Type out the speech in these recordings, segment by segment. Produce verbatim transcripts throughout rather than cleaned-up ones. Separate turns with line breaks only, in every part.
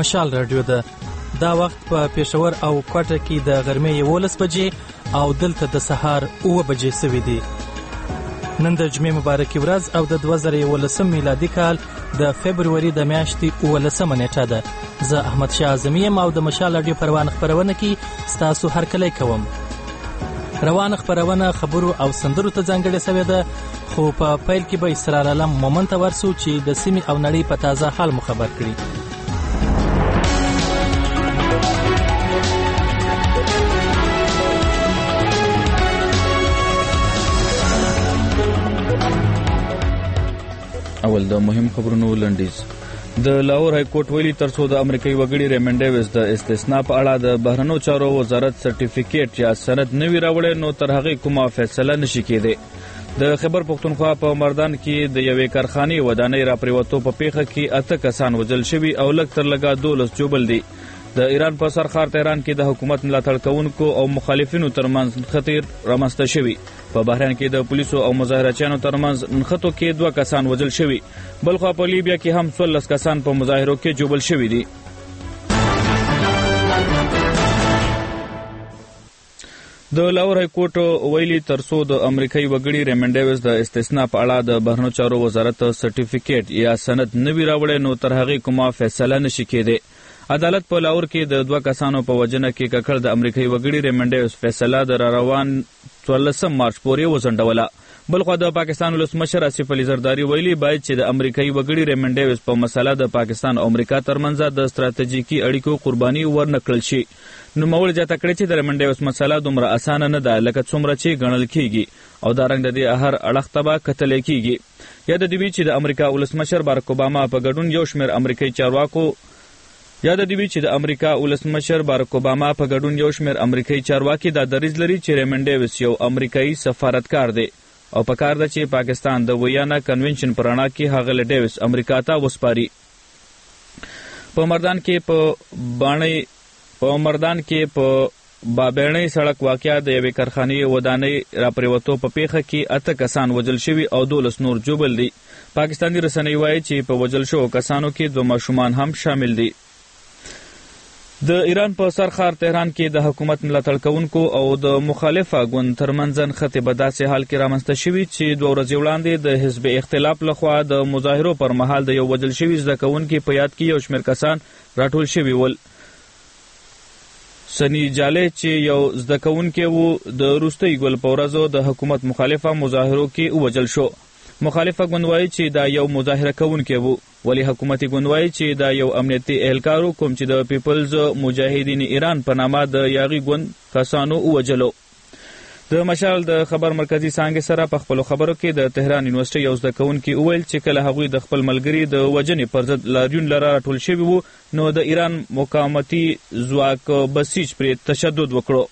مشال رادیو ده. دا وخت په پېښور او کوټه کې د غرمې یولس بجې او دلته د سهار اوه بجې سوي دي. نن د جمعې مبارکي ورځ او د دوه زره یولسم میلادي کال د فبروري د میاشتې اوولسمه نیټه ده. زه احمد شاه اعظمي یم او د مشال رادیو پروان خپرونه کې ستاسو هرکلی کوم. روانه خپرونه خبرو او سندرو ته ځانګړې سوې ده، خو په پیل کې به اسرار علم مومن ته ورسو چې د سیمې او نړۍ په تازه حال مو خبر کړي.
اول د مهم خبرونو لنډیز. د لاهور های کورټ ویلي ترڅو د امریکایي وګړي ریمن ډیویس د استثناء په اړه د بهرنیو چارو وزارت سرټیفیکیټ یا سند نه وي راوړی نو تر هغې کومه فیصله نشي کېدی. د خیبر پښتونخوا په مردان کې د یوې کارخانې ودانۍ راپریوتو په پیښه کې اته کسان وژل شوي او لږ تر لږه دولس جوبل دي. د ایران په سرخار تهران کې د حکومت ملاتړ کوونکو او مخالفینو ترمنځ خطر رامنځته شوي. په بحرین کې د پولیسو او مظاهرچیانو ترمنځ نښتو کې دوه کسان وژل شوي. بلخوا په لیبیا کې هم څوارلس کسان په مظاهرو کې جوبل شوي دي. د لاهور های کورټ ویلي ترڅو د امریکایي وګړي ریمن ډیویس د استثناء په اړه د بهرنیو چارو وزارت سرټیفیکیټ یا سند نه وي راوړی نو تر هغې کومه فیصله نشي کېدی. عدالت په لاهور کې د دوه کسانو په وژنه کې ککړ د امریکایي وګړي ریمن ډیویس فیصله د را روان څوارلسم مارچ پورې وځنډوله. بلخوا د پاکستان ولسمشر آصف علي زرداري ویلي باید چې د امریکایي وګړي ریمن ډیویس په مسله د پاکستان او امریکا ترمنځ د ستراتیژیکي اړیکو قرباني ورنکړل شي. نوموړي زیاته کړې چې د ریمن ډیویس مسله دومره اسانه نه ده لکه څومره چې ګڼل کېږي او دارنګ د دې هر اړخ ته به کتلی کېږي. یاد دې وي چې د امریکا ولسمشر بارک اوباما په ګډون یو شمېر امریکایي چارواکو یاد دې وي چې د امریکا ولسمشر بارک اوباما په ګډون یو شمېر امریکایي چارواکي دا دریځ لري چې ریمن ډیویس یو امریکایي سفارتکار دی او په کار ده چې پاکستان د ویانا کنونشن په رڼا کې هغه ډیویس امریکا ته وسپاري. په مردان کې په باڼۍ په مردان کې په بابېړنۍ سړک واقعه د یوې کارخانې ودانۍ راپریوتو په پیښه کې اته کسان وژل شوي او دولس نور جوبل دي. پاکستاني رسنۍ وایي چې په وژل شوو کسانو کې دوه ماشومان هم شامل دي. د ایران په سرخار تهران کې د حکومت ملاتړ کوونکو او د مخالفه ګوند ترمنځ نښتې په داسې حال کې رامنځته شوي چې دوه ورځې وړاندې د حزب اختلاف لخوا د مظاهرو پر مهال د یو وژل شوي زده کوونکي په یاد کې یو شمېر کسان راټول شوي ول. سنی جالې چې یو زده کوونکی و د وروستۍ ګل په ورځو د حکومت مخالفه مظاهرو کې ووژل شو. مخالفه ګوند وایي چې دا یو مظاهره کوونکی و، ولی حکومتي ګوند وایي چې دا یو امنیتي اهلکار کوم چې د پیپلز مجاهدین ایران په نامه د یاغي ګوند کسانو ووژلو. د مشال د خبر مرکزی څانګې سره په خپلو خبرو کې د تهران یونیورسيټي یو زده کوونکي وویل چې کله هغوی د خپل ملګري د وژنې پر ضد لاریون لره راټول شوي وو نو د ایران مقاومتي ځواک بسیج پرې تشدد وکړو.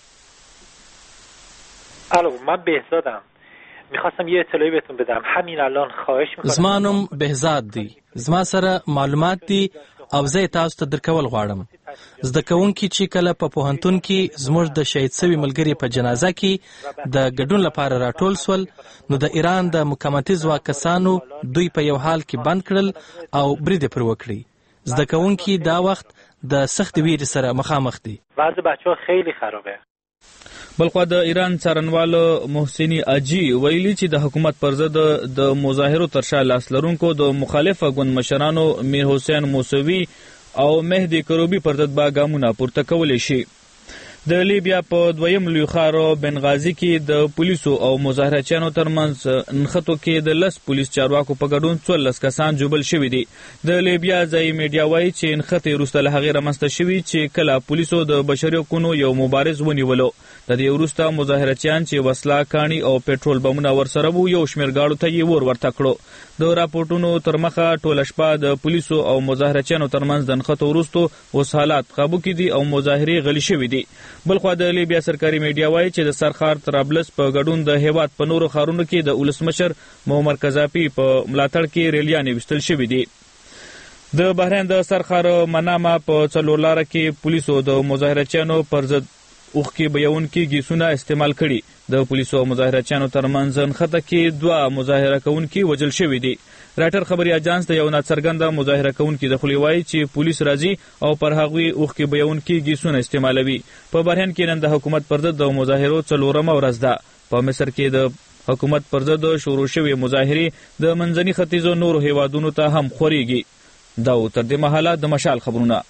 الو من بهزادم، میخواستم یه اطلاعی بهتون بدم. همین الان خواهش میکنم.
زما نوم بهزاد دی، زما سره معلومات دي او زه تاسو ته درکول غواړم. زده کوونکي چې کله په پوهنتون کې زموږ د شهید سوي ملګري په جنازه کې د ګډون لپاره راټول سول نو د ایران د مقاومتي ځواک کسانو دوی په یو حال کې بند کړل او برید پر وکړي. زده کوونکي دا وخت د سخت ویرې سره مخامخ دي.
وضع بچه‌ها خیلی خرابه.
بلخوا د ایران څارنوال محسنی اجی ویلي چې د حکومت پر ضد د مظاهرو تر شا لاس لرونکو د مخالفه ګوند مشرانو میر حسین موسوي او مهدي کروبي پر ضد به ګامونه پورته کولی شي. د لیبیا په دویم لوی ښار بنغازي کې د پولیسو او مظاهرچیانو ترمنځ نښتو کې د لس پولیس چارواکو په ګډون څوارلس کسان جوبل شوي دي. د لیبیا ځایي میډیا وایي چې نښتې وروسته له هغې رامنځته شوي چې کله پولیسو د بشري حقونو یو مبارز ونیولو. د دې وروسته مظاهرچیان چې وسله کاڼي او پېټرول بمونه ورسره وو یو شمېر ګاړو ته یې ور ورته کړو. د راپورټونو تر مخه ټوله شپه د پولیسو او مظاهرچیانو ترمنځ د نښتو وروستو اوس حالات قابو کې دي او مظاهرې غلي شوي دي. بلخوا د لیبیا سرکاري میډیا وایي چې د سرخار طرابلس په ګډون د هیواد په نورو ښارونو کې د ولسمشر معمر قذافي په ملاتړ کې ریلیانې ویستل شوي دي. د بحرین د سرخار منامه په څلور لاره کې پولیسو د مظاهرچیانو پر ضد اوښکې بهیونکي ګیسونه استعمال کړي. د پولیسو او مظاهرچیانو ترمنځ نښته کې دوه مظاهره کوونکي وژل شوي دي. راټر خبري اجانس د یو ناڅرګنده مظاهره کوونکي د خولې وایي چې پولیس راځي او پر هغوی اوښکې بهیونکي ګیسونه استعمالوي. په برهن کې نن د حکومت پر ضد د مظاهرو څلورمه ورځ ده. په مصر کې د حکومت پر ضد شروع شوې مظاهرې د منځني ختیځو نورو هیوادونو ته هم خورېږي. دا و تر دې مهاله د مشال خبرونه.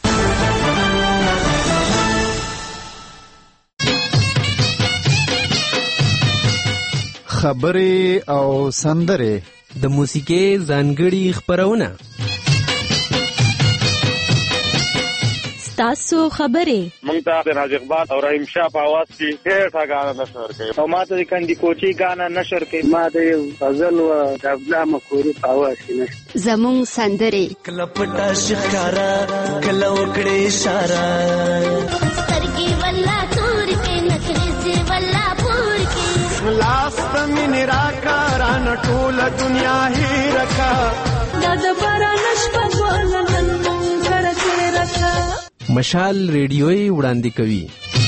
خبرې او سندرې
د موسیقۍ ځانګړي خپرونه
ستاسو خبرې
موږ ته د راج اقبال او رحیم شاه په اواز کې ډېر غانا نشر کوي او ما ته د کندي کوچي غانا نشر کوي. ما د یو غزل او د ابلا مکوري په اواز کې نشر
زموږ سندرې
کله پټه شکارا کله وکړې اشاره
سترګې ولا تور کې نخرې ولا پور کې
لاس تمن راکا ران ټول دنیا هی رکا
د باران شپه ولنن کرته رکا.
مشال ریډیوي وړاندې کوي.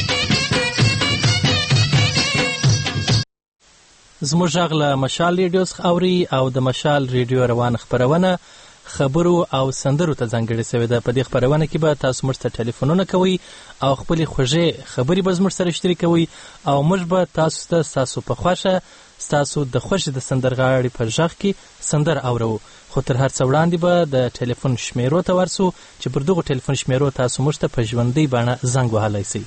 زموږ غږ له مشال ریډیو څخه اوري او د مشال ریډیو روان خبرونه خبرو او سندرو ته ځانګړې شوې ده. په دې خبرونه کې به تاسو موږ ته ټلیفونونه کوئ او خپلې خوږې خبرې به زموږ سره شریکوئ او موږ به تاسو ته ستاسو په خوښه ستاسو د خوښې د سندرغاړي په غږ کې سندر اورو. خو تر هر څه وړاندې به د ټلیفون شمیرو ته ورسو چې پر دغو ټلیفون شمیرو تاسو موږ ته په ژوندۍ بڼه زنګ وهلی سئ.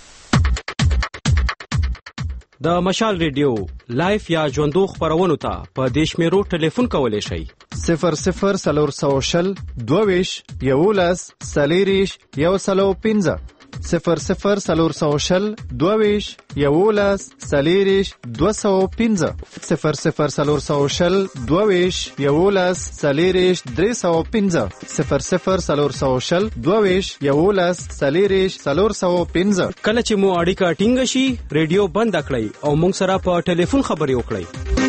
د مشال ریډیو لایف یا ژوندو خپرونو ته په دې شمیرو ټلیفون کولی شئ.
صفر صفر څلور سوه شل دوه ویشت یولس څلېرویشت یو سلو پنځه صفر صفر څلور سوه شل دوه ویشت یولس څلېرویشت دوه سوه پنځه صفر صفر څلور سوه شل دوه ویشت یولس څلېرویشت درې سوه پنځه صفر صفر څلور سوه شل دوه ویشت یولس څلېرویشت څلور سوه پنځه.
کله چې مو اړیکه ټینګه شي ریډیو بند کړئ او موږ سره په ټلیفون خبرې وکړئ.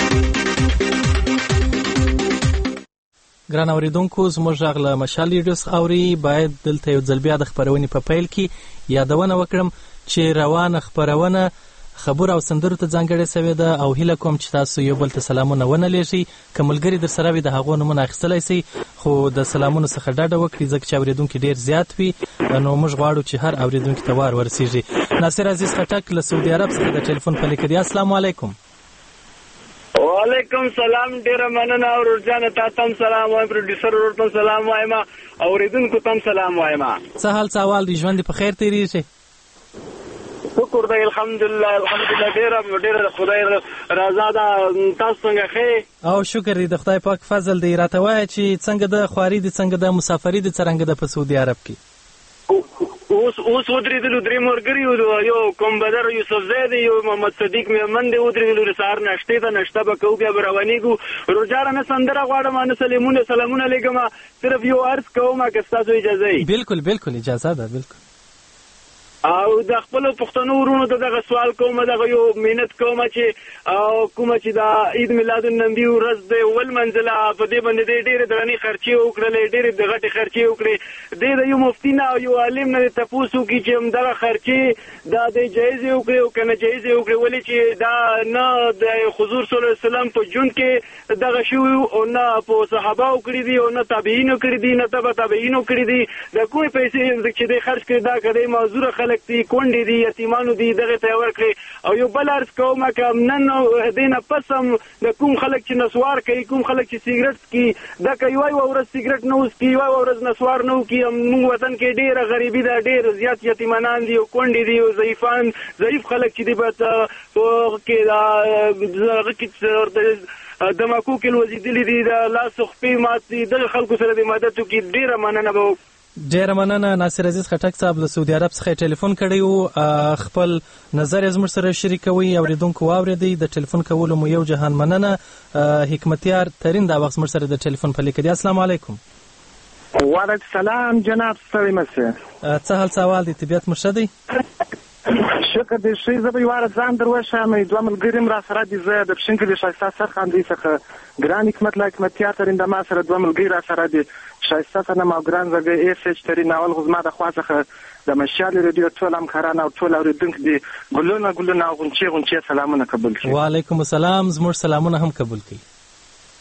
ګران اوریدونکو زموږ غږ له مشال ریډیو څخه اوري. باید دلته یو ځل بیا د خپرونې په پیل کې یادونه وکړم چې روانه خپرونه خبر او سندرو ته ځانګړې شوې ده او هیله کوم چې تاسو یو بل ته سلامونه ونه لیږئ. که ملګري در سره وي د هغو نومونه اخیستلی شئ خو د سلامونو څخه ډډه وکړئ ځکه چې اوریدونکي ډېر زیات وي نو موږ غواړو چې هر اوریدونکي ته وار ورسیږي. ناصر عزیز خټک له سعودي عرب څخه د ټلیفون په لیکه دی. السلام علیکم.
وعلیکم سلام. ډیره مننه اورور جان ته تم سلام وایم پروډوسر ورور ته سلام وایم اوریدونکو ته سلام وایم.
څه حال څه احوال دی؟ ژوند په خیر تیریږي؟
شکر دی الحمدلله الحمدلله ډیره ډیره خدای رضا ده. تاسو څنګه ښه؟
او شکر دی د خدای پاک فضل دی. راته وایه چې څنګه د خواري دی څنګه د مسافري دی څرنګه ده په سعودي عرب کې؟
اوس اوس ودرېدلو درې ملګري یو کوم بدر یوسف زی دی یو محمد صدیق میمن دی ودرېدلو د سهار ناشتې ته ناشته به کوو بیا به روانېږو. روجاره نه سندره غواړم نه سلیمونه سلامونه لېږم صرف یو عرض کوم که ستاسو اجازه وي.
بالکل بالکل اجازه ده. بالکل.
او د خپل پښتنو ورونو ته دغه سوال کوم دغه یو مهنت کوم چې او کوم چې دا عید میلاد النبی ورځ د ول منزله په دې باندې ډېرې درنې خرچې وکړلې ډېرې د غټې خرچې وکړې دې د یو مفتي نه او یو عالم نه تاسو کې چې هم دغه خرچې دا د جایز وکړي او کنه جایز وکړي ولې چې دا نه د حضور صلی الله علیه وسلم په جون کې دغه شو او نه په صحابه وکړي دي او نه تابعین وکړي دي نه تبع تابعین وکړي دي د کومې پیسې چې د خرج کړي دا کړي معذور خلک دي کونډې دي یتیمانو دي دغه ته ورکړي. او یو بل عرض کوم که نن دینه پس هم د کوم خلک چې نسوار کوي کوم خلک چې سیګریټ کوي دا کوي وای ورځ سیګریټ نه وسکي وای ورځ نسوار نه وکي. موږ وطن کې ډېره غریبي ده ډېر زیات یتیمانان دي او کونډې دي او ضعیفان ضعیف خلک چې دي به کې دماکو کې لوځېدلي دي د لاس خپې مات دي دغه خلکو سره د مدد وکړي. ډېره مننه به
ډیره مننه. ناصر عزیز خټک صاحب له سعودي عرب څخه ټلیفون کړی و خپل نظر یې زموږ سره شریکوي اوریدونکو واورېدئ. د ټلیفون کولو مو یو جهان مننه. حکمتیار ترین دا وخت زموږ سره د ټلیفون په لیکه دی. السلام علیکم.
وعلیکم السلام جناب ستړي مشه.
څه حال څه احوال دی؟ طبیعت مو ښه دی؟
شکر دې ښه. زه به یو واره ځان در وښیم دوه ملګري هم را سره دي. زه د پښینکلي ښایسته سرخاندۍ څخه ګران حکمت له حکمتیار ترین د ما سره دوه ملګري را سره دي ښایسته صنم او ګران زرګی ایس ایچ ترین اول خو زما د خوا څخه د مشال ریډیو ټول همکاران او ټول اورېدونکي دي ګلونه ګلونه او غونچې غونچې سلامونه قبول کړي.
وعلیکم السلام. زموږ سلامونه هم قبول کړي.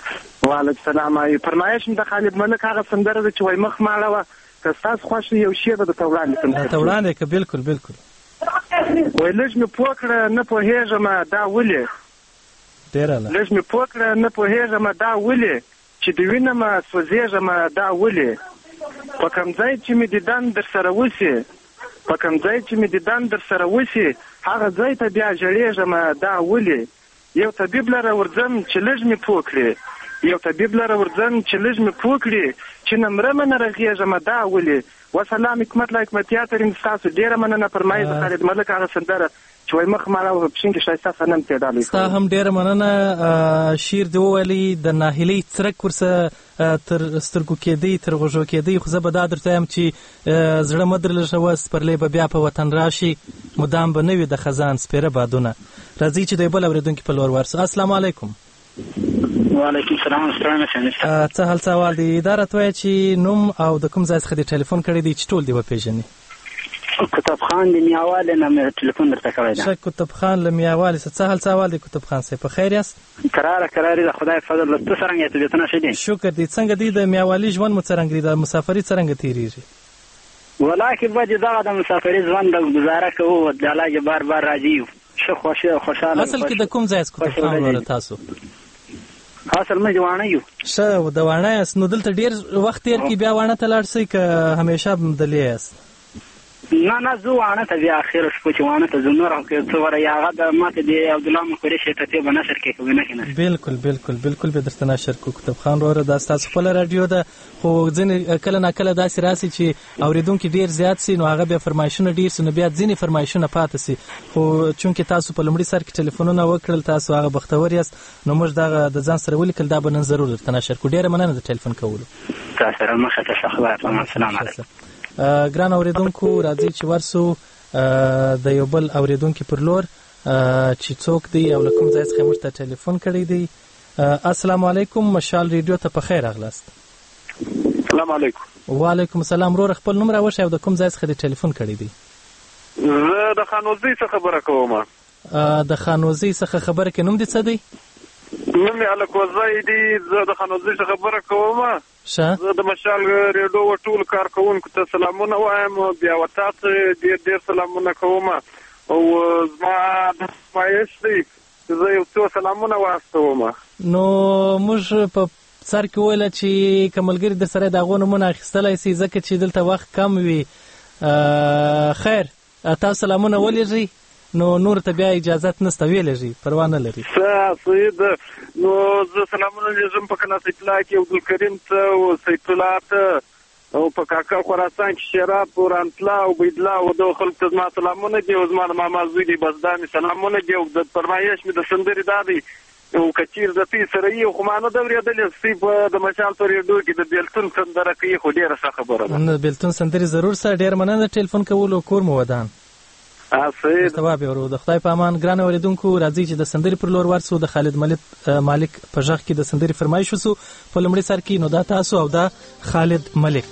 وعلیکم السلام. فرمایش مې د خالد ملک هغه سندره ده چې وایي مخ ماړه وه، که ستاسو خوښ یو شعر به درته وړاندې کړم.
درته وړاندې که بالکل بالکل.
وایي لږ مې پوه کړه نه پوهېږم دا ولې،
ډېره
لږ مې پوه کړه نه پوهېږم دا ولې، چې د وینم سوځېږم دا ولې، په کوم ځای چې مې دیدن در سره وسي، په کوم ځای چې مې دیدن در سره وسي، هغه ځای ته بیا ژړېږم دا ولې، یو طبیب لره ورځم چې لږ مې پوه کړي، یو طبیب لره ورځم چې لږ مې پوه کړي، چې نه مرمه نه رغېږم دا ولې. وسلام، حکمت لا حکمتیا ترین ستاسو ډېره مننه. فرمایش د خالد ملک هغه سندره چې وایي مخ ماړه وه په پښین کې ښایسته صنم پیدا.
ستا هم ډېره مننه. شعر دې وویلي د ناهیلۍ څرک ورسه تر سترګو کېدی تر غوږو کېدی، خو زه به دا درته وایم چې زړه مه درلږوه، سپرلی به بیا په وطن راشي، مدام به نه وي د خزان سپېره بادونه. راځئ چې د یو بل اورېدونکي په لور ورسو. السلام علیکم.
وعلیکم السلام.
څه حال څه احوال دی؟ دا راته وایه چې نوم او د کوم ځای څخه دې ټلیفون کړی دی چې ټول دې وپېژني.
کتاب خان د میاوالې نه مې ټلیفون درته کړی ده.
ښه، کتاب خان له میاوالې څه څه حال څه احوال دی کتاب خان صاحب؟ په خیر یاست؟
کراره کراري د خدای فضل. ته څرنګه یې؟ طبیعتونه ښه دي؟
شکر دی. څنګه دی د میاوالي ژوند مو څرنګه دی؟ د مسافري څرنګه تېرېږي؟
ولاکې به چې دغه د مسافري ژوند د ګزاره کوو، د الله چې بار بار راځي یو ښه خوشحاله.
اصل کې د کوم ځای یاست کتاب خان وروره تاسو؟
اصل موږ د واڼه یو.
ښه، د واڼه یاست. نو دلته ډېر وخت تېر کړي، بیا واڼه ته لاړ شئ که همیشه دلې یاست؟
نه نه، زه واڼه ته بیا اخره شپه چې واڼه ته ځو نور هم که څه وره هغه د ماته د عبدالله مقري شیطتې به نشر کې کوي نه کې.
بالکل بالکل بالکل به درته نشر کړو کتاب خان وروره. دا ستاسو خپله راډیو ده، خو ځینې کله ناکله داسې راسي چې اورېدونکي ډېر زیات سي، نو هغه بیا فرمایشونه ډېر سي، نو بیا ځینې فرمایشونه پاتې سي. خو چونکې تاسو په لومړي سر کې ټلیفونونه وکړل، تاسو هغه بختور یاست، نو موږ دغه د ځان سره ولیکل، دا به نن ضرور درته نشر کړو. ډېره مننه د ټلیفون کولو.
تاسو سره مخه ته ښه. السلام علیکم.
ګران اوریدونکو، راځئ چې ورسو د یو بل اوریدونکي پر لور چې څوک دی او له کوم ځای څخه موږ ته ټلیفون کړی دی. السلام علیکم. مشال ریډیو ته په خیر راغلاست.
السلام علیکم.
وعلیکم السلام. وروره خپل نوم راوښیه او د کوم ځای څخه دې ټلیفون کړی دی؟
زه د خانوزۍ څخه خبره کوم.
د خانوزۍ څخه خبره کې نوم دې څه دی؟
نوم یې الکوزی دی. زه د خانوزۍ څخه خبره کوم.
ښه،
زه د مشال ریډیو ټول کارکوونکو ته سلامونه وایم، بیا ورته ډېر ډېر سلامونه کوم، او زما د فرمایش دی زه یو څو سلامونه واستوم.
نو موږ په سر کې وویله چې که ملګري در سره د هغو نومونه اخیستلی سي، ځکه چې دلته وخت کم وي. خیر، تاسو سلامونه ولېږئ، نو نور ته بیا اجازت نسته، ویلېږئ، پروا نه لري.
ښه سید، نو زه سلامونه لېږم په قناة اطلاع کې عبدالکریم ته او سید الله ته او په کاکا خراسان کې شراب ورانتلا او بيدلا او د خلکو ته زما سلامونه دي، او زما د ماما زوی دی، بس دا مې سلامونه دي. او د فرمایش مې د سندرې دا دی، او که چېر د تی سره یې خو ما نه ده اورېدلې، سی په د مشال په ریډیو کې د بېلتون سندره کوي، خو ډېره ښه خبره ده.
د بېلتون سندرې ضرور سه. ډېره مننه د ټلیفون کولو. کور مو ودان. ثواب یې ورو. د خدای په امان. ګران اورېدونکو، راځئ چې د سندرې پر لور ورسو. د خالد ملک مالک په غږ کې د سندرې فرمایش وسو په لومړي سر کې. نو دا تاسو او دا خالد ملک.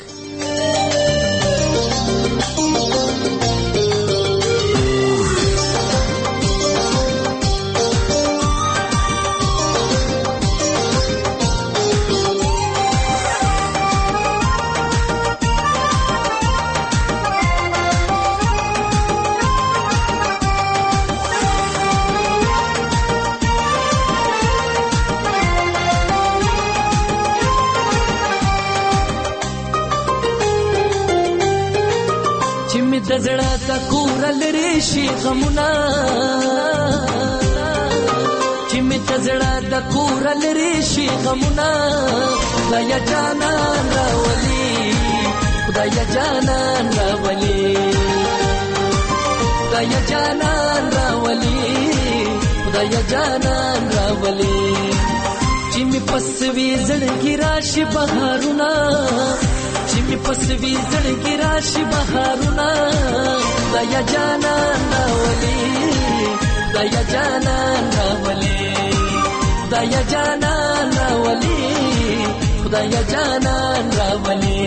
د زړه د کور لري شي غمونه، چې می د زړه د کور لري شي غمونه، خدای جانان راولي، خدای جانان راولي، خدای جانان راولي، خدای جانان راولي، چې می پسوي زړګي راشي بهارونه، چې می پسوي زړګي راشي بهارونه، خدای جانان راولي، خدای جانان راولي، خدای جانان راولي، خدای جانان راولي.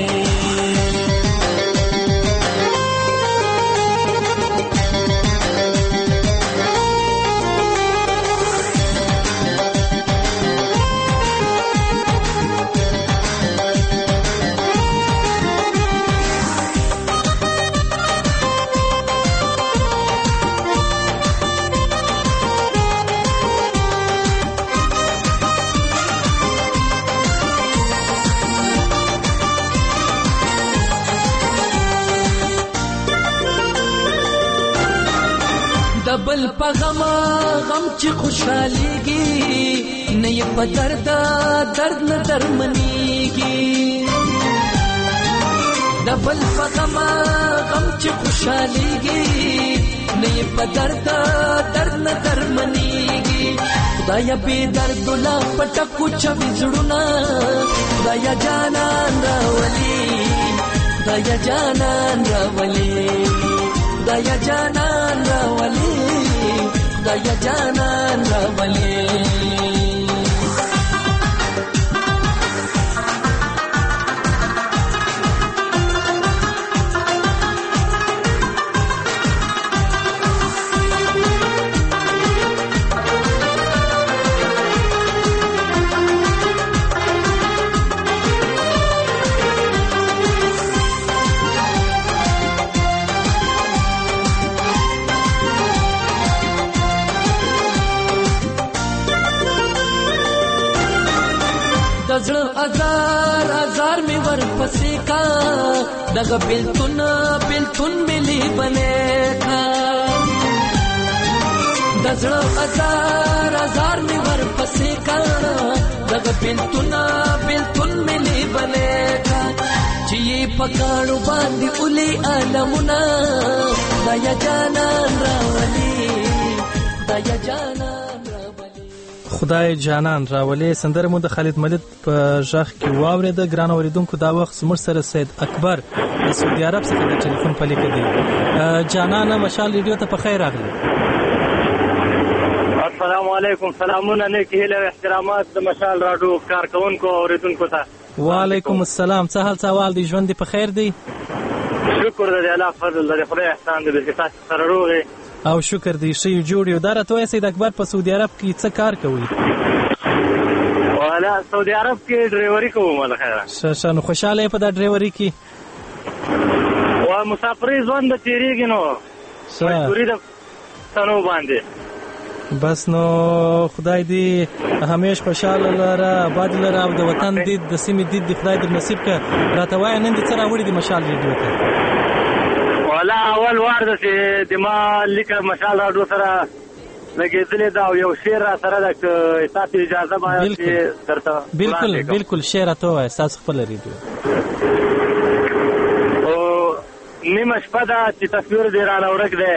دبل په غم غم چې خوشحاليږي نه یې په درد درد نه درمنيږي دبل په غم غم چې خوشحاليږي نه یې په درد درد نه درمنيږي خدایا به درد لا پټکو چوي زړونه خدایا جانان راولي خدایا جانان راولي خدایا جانان راولي خدایا جانان راولي زړه ازار ازار می ور پسې کا دغه بلتون بلتون ملي بنې کا د زړه ازار ازار می ور پسې کا دغه بلتون بلتون ملي بنې کا چې پکاړو باندې اولي عالمونه دایا جانان راولي دایا جانان
خدای جانان راولي سندره مو د خالد ملت په ژغ کې واورېده. ګران اوریدونکو دا وخت زموږ سره سید اکبر د سعودي عرب څخه د ټلیفون په لیکه دی. جانانه مشال ریډیو ته په خیر راغلی.
السلام علیکم. سلامونه نیکی هیله او احترامات د مشال راډیو کارکونکو او اوریدونکو ته.
وعلیکم السلام. څه حال څه احوال دی؟ ژوند دې په خیر دی؟
شکر دی الله فضل دی خدای احسان دی چې تاسو سره روغ
او شکر دی ښه جوړ یو. دا راته وایه سید اکبر په سعودي عرب کې څه کار کوي؟
والا سعودي عرب کې ډرایوري کوم ول خیره.
ښه ښه نو خوشاله یې په دا ډرایوري کې؟
وا مسافرۍ ژوند به تېرېږي نو مجبوري ده تنو باندې.
بس نو خدای دې همیش خوشاله لره آباد لره او د وطن دید د سیمې دید دې خدای در نصیب کړه. راته وایه نن دې څه راوړي دي مشال ریډیو ته؟
والا اول وار ده چې د ما لیکه مشال راډیو سره لګېدلې ده او یو شعر را سره ده که تاسو اجازه باید چې درته
بالکل بالکل شعر راته ووایه ستاسو خپله ریډیو.
نیمه شپه ده چې تصویر دې رانه ورک دی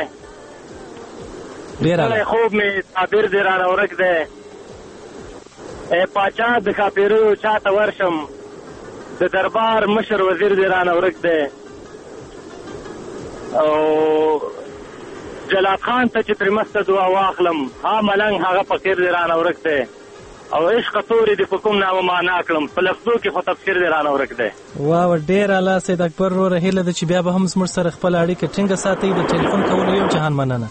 ډېره خوب مې تعبیر دې رانه ورک دی ای پاچا د ښاپېریو چاته ورشم د دربار مشر وزیر دې رانه ورک دی او جلال خان ته چې ترې مسته دعا واخلم ها ملنګ هغه فقیر دې رانه ورک دی او عشق تورې دې په کوم نامه معنا کړم په لفظو کې خو تفسیر دې رانه ورک دی.
واو ډېر اعلی سید اکبر وروره هیله ده چې بیا به هم زموږ سره خپله اړیکه ټینګه ساتئ. د ټلیفون کولو یو جهان مننه.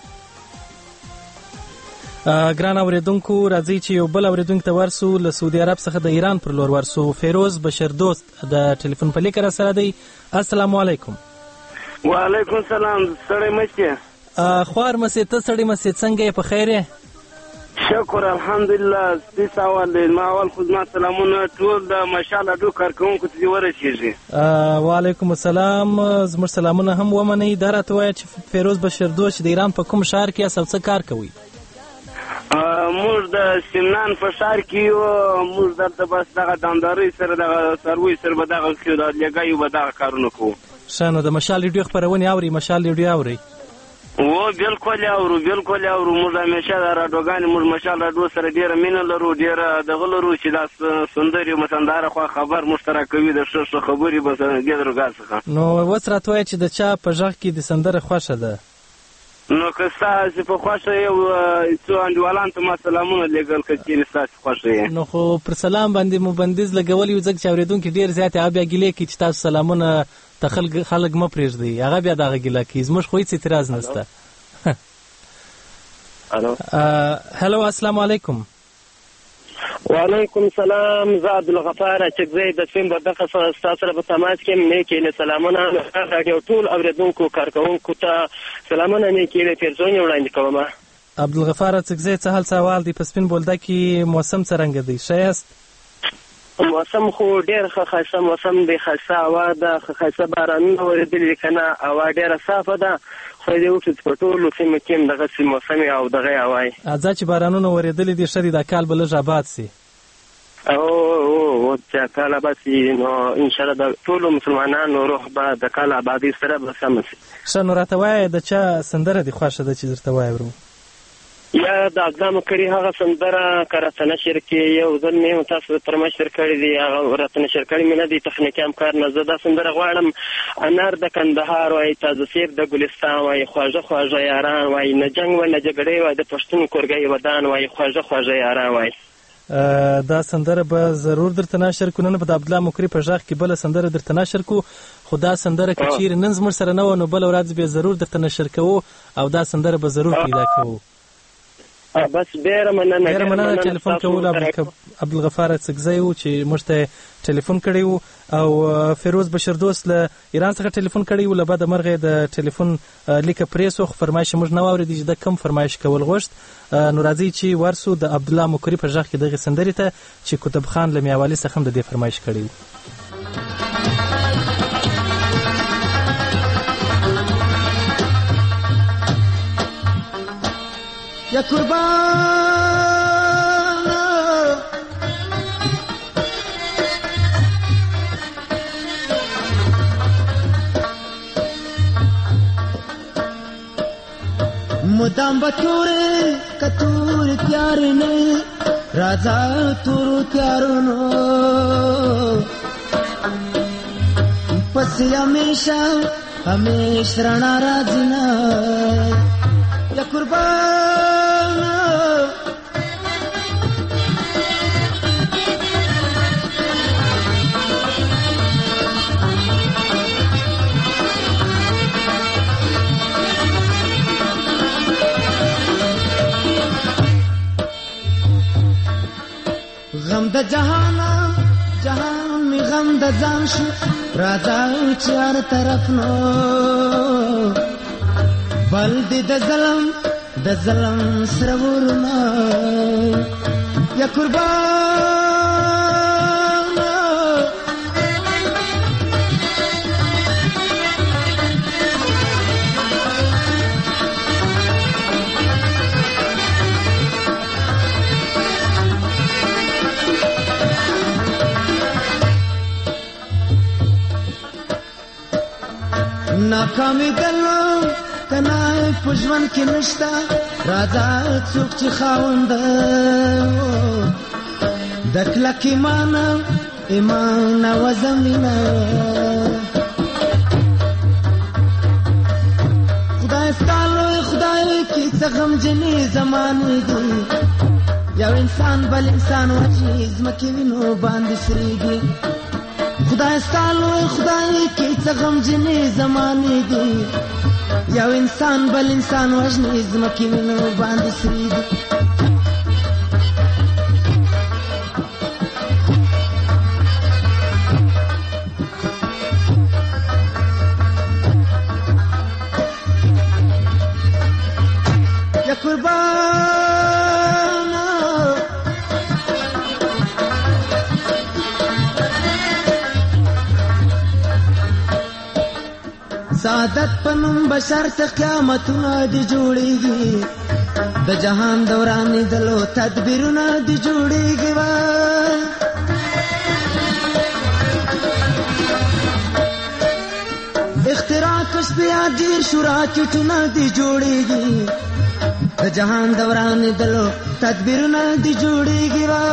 ګران اوریدونکو راځئ چې یو بل اوریدونکي ته ورسو. له سعودي عرب څخه د ایران پر لور ورسو. فیروز بشردوست د ټلیفون په لیکه را سره دی. السلام علیکم.
وعلیکم السلام. سړی مچې
خوار مسې ته سړی مسې څنګه یې په خیر یې؟
شکر الحمدلله. دې سوال دی ما اول خو زما سلامونه ټول د مشال راډیو کارکوونکو ته دې ورسېږي.
وعلیکم السلام. زموږ سلامونه هم ومنئ. دا راته وایه چې فیروز بشردوست چې د ایران په کوم ښار کې یاست او څه کار کوئ؟
موږ د سمنان په ښار کې یو. موږ دلته بس دغه دامدارۍ سره دغه څارویو سره به دغه کښې د لېږیو به دغه کارونه کوو.
ښه نو د مشال ریډیو خپرونې اورئ؟ مشال ریډیو اورئ؟
و بالکل اورو بالکل اورو. موږ همیشه د راډیوګانې موږ مشال راډیو سره ډېره مینه لرو ډېره دغه لرو چې دا سندرې متنداره خوا خبر مشترک کوي د ښه ښه خبرې به ګدرګا څخه.
نو اوس راته وایه چې د چا په غږ کې د سندره خوښه ده؟
نو که ستاسې په خوښه یې څو انډیوالانو ته ما سلامونه لېږل که چېرې ستاسې خوښه یې.
نو خو پر سلام باندې مو بندیز لګولی وو ځکه چې اورېدونکي ډېر زیات هغه بیا ګیلې کوي چې تاسو سلامونه ته خلک مه پرېږدئ. هغه بیا دغه ګیله کوي. زموږ خو هېڅ اعتراض نشته. هلو السلام علیکم.
وعلیکم سلام. زه عبدالغفار اچکزی د سپین بردقه ستا سره په تماس کې یم. نیکې هیلې سلامونه راډیو ټول اورېدونکو کارکوونکو ته سلامونه نیکې هیلې پیرزونې وړاندې کوم.
عبدالغفار اچکزی څه حال څه احوال دی؟ په سپین بولده کې موسم څرنګه دی؟ ښه یاست؟
موسم خو ډېر ښه ښایسته موسم دی. ښایسته هوا ده ښایسته بارانونه اورېدلي که نه هوا ډېره صافه ده خدای دې وکړي چې په ټولو سیمو کې هم دغسې موسم او دغه هوا وي.
ځا چې بارانونه ورېدلي دي ښه دي دا کال به لږ آباد سي.
او او چې کال آباد سي نو انشاءالله د ټولو مسلمانانو روح به د کال آبادۍ سره به سمه سي.
ښه نو راته وایه د چا سندره دې خوښه ده چې درته واورو؟
یا د اقدامو کړي هغه سندره که راته نشر کړي یو ځل مې هم تاسو پر نشر کړي دي هغه راته نشر کړي مې نه دي تخنیکي همکار نه زه دا سندره غواړم. انار د کندهار وایي تازه سیر د ګلستان وایي خواږه خواږه یاران وایي نه جنګ و نه جګړې وایي د پښتون کورګۍ ودان وایي خواږه خواږه یاران وایي.
دا سندره به ضرور درته نشر کړو. نن به د عبدالله مکري په غږ کې بله سندره درته نشر کړو خو دا سندره که چیرې نن زموږ سره نه وه نو بله ورځ به ضرور درته نشر کوو او دا سندره به ضرور پیدا کوو.
بس ډېره مننه
ډېره مننه ټلیفون کولو عبدالغفار اڅکزی و چې موږ ته ټلیفون کړی و او فیروز بشردوست له ایران څخه ټلیفون کړی و له بده مرغه د ټلیفون لیکه پرېس و خو فرمایش موږ نه واورېدی چې د کوم فرمایش کول غوښت. نو راځئ چې ورسو د عبدالله مکري په غږ کې دغې سندرې ته چې کتب خان له میاوالي څخه هم د دې فرمایش کړی و.
یا قربان مدام بطوره کتور تیار نه رازا تور تیارونو پس همیشه همیشه رڼا راځي نه یا قربان غم د جهان جهان می غم د ځان شو راځه چار طرف نو بل دې د ظلم د ظلم سره ورنا یا قربان ناکامی دلو کنای پژوان کې نشتا راځه څوک چې خاوند د کلک ایمان ایمان او زمینه خدای ستالو خدای کې څه غمجنې زمانې دي یو انسان بل انسان وجې ځمکې وینو باندې سریږي خدای ستالو خدای کې څه غمجنې زمانې دي یو انسان بل انسان وژني ځمکې وینو باندې سریږي یا قربان سعادت پنم بشر ته قیامتونه دی جوړیږي د جهان دوران دلو تدبیرونه دی جوړیږي وا اختراع کسب یا ډیر شورا کټونه دی جوړیږي د جهان دوران دلو تدبیرونه دی جوړیږي وا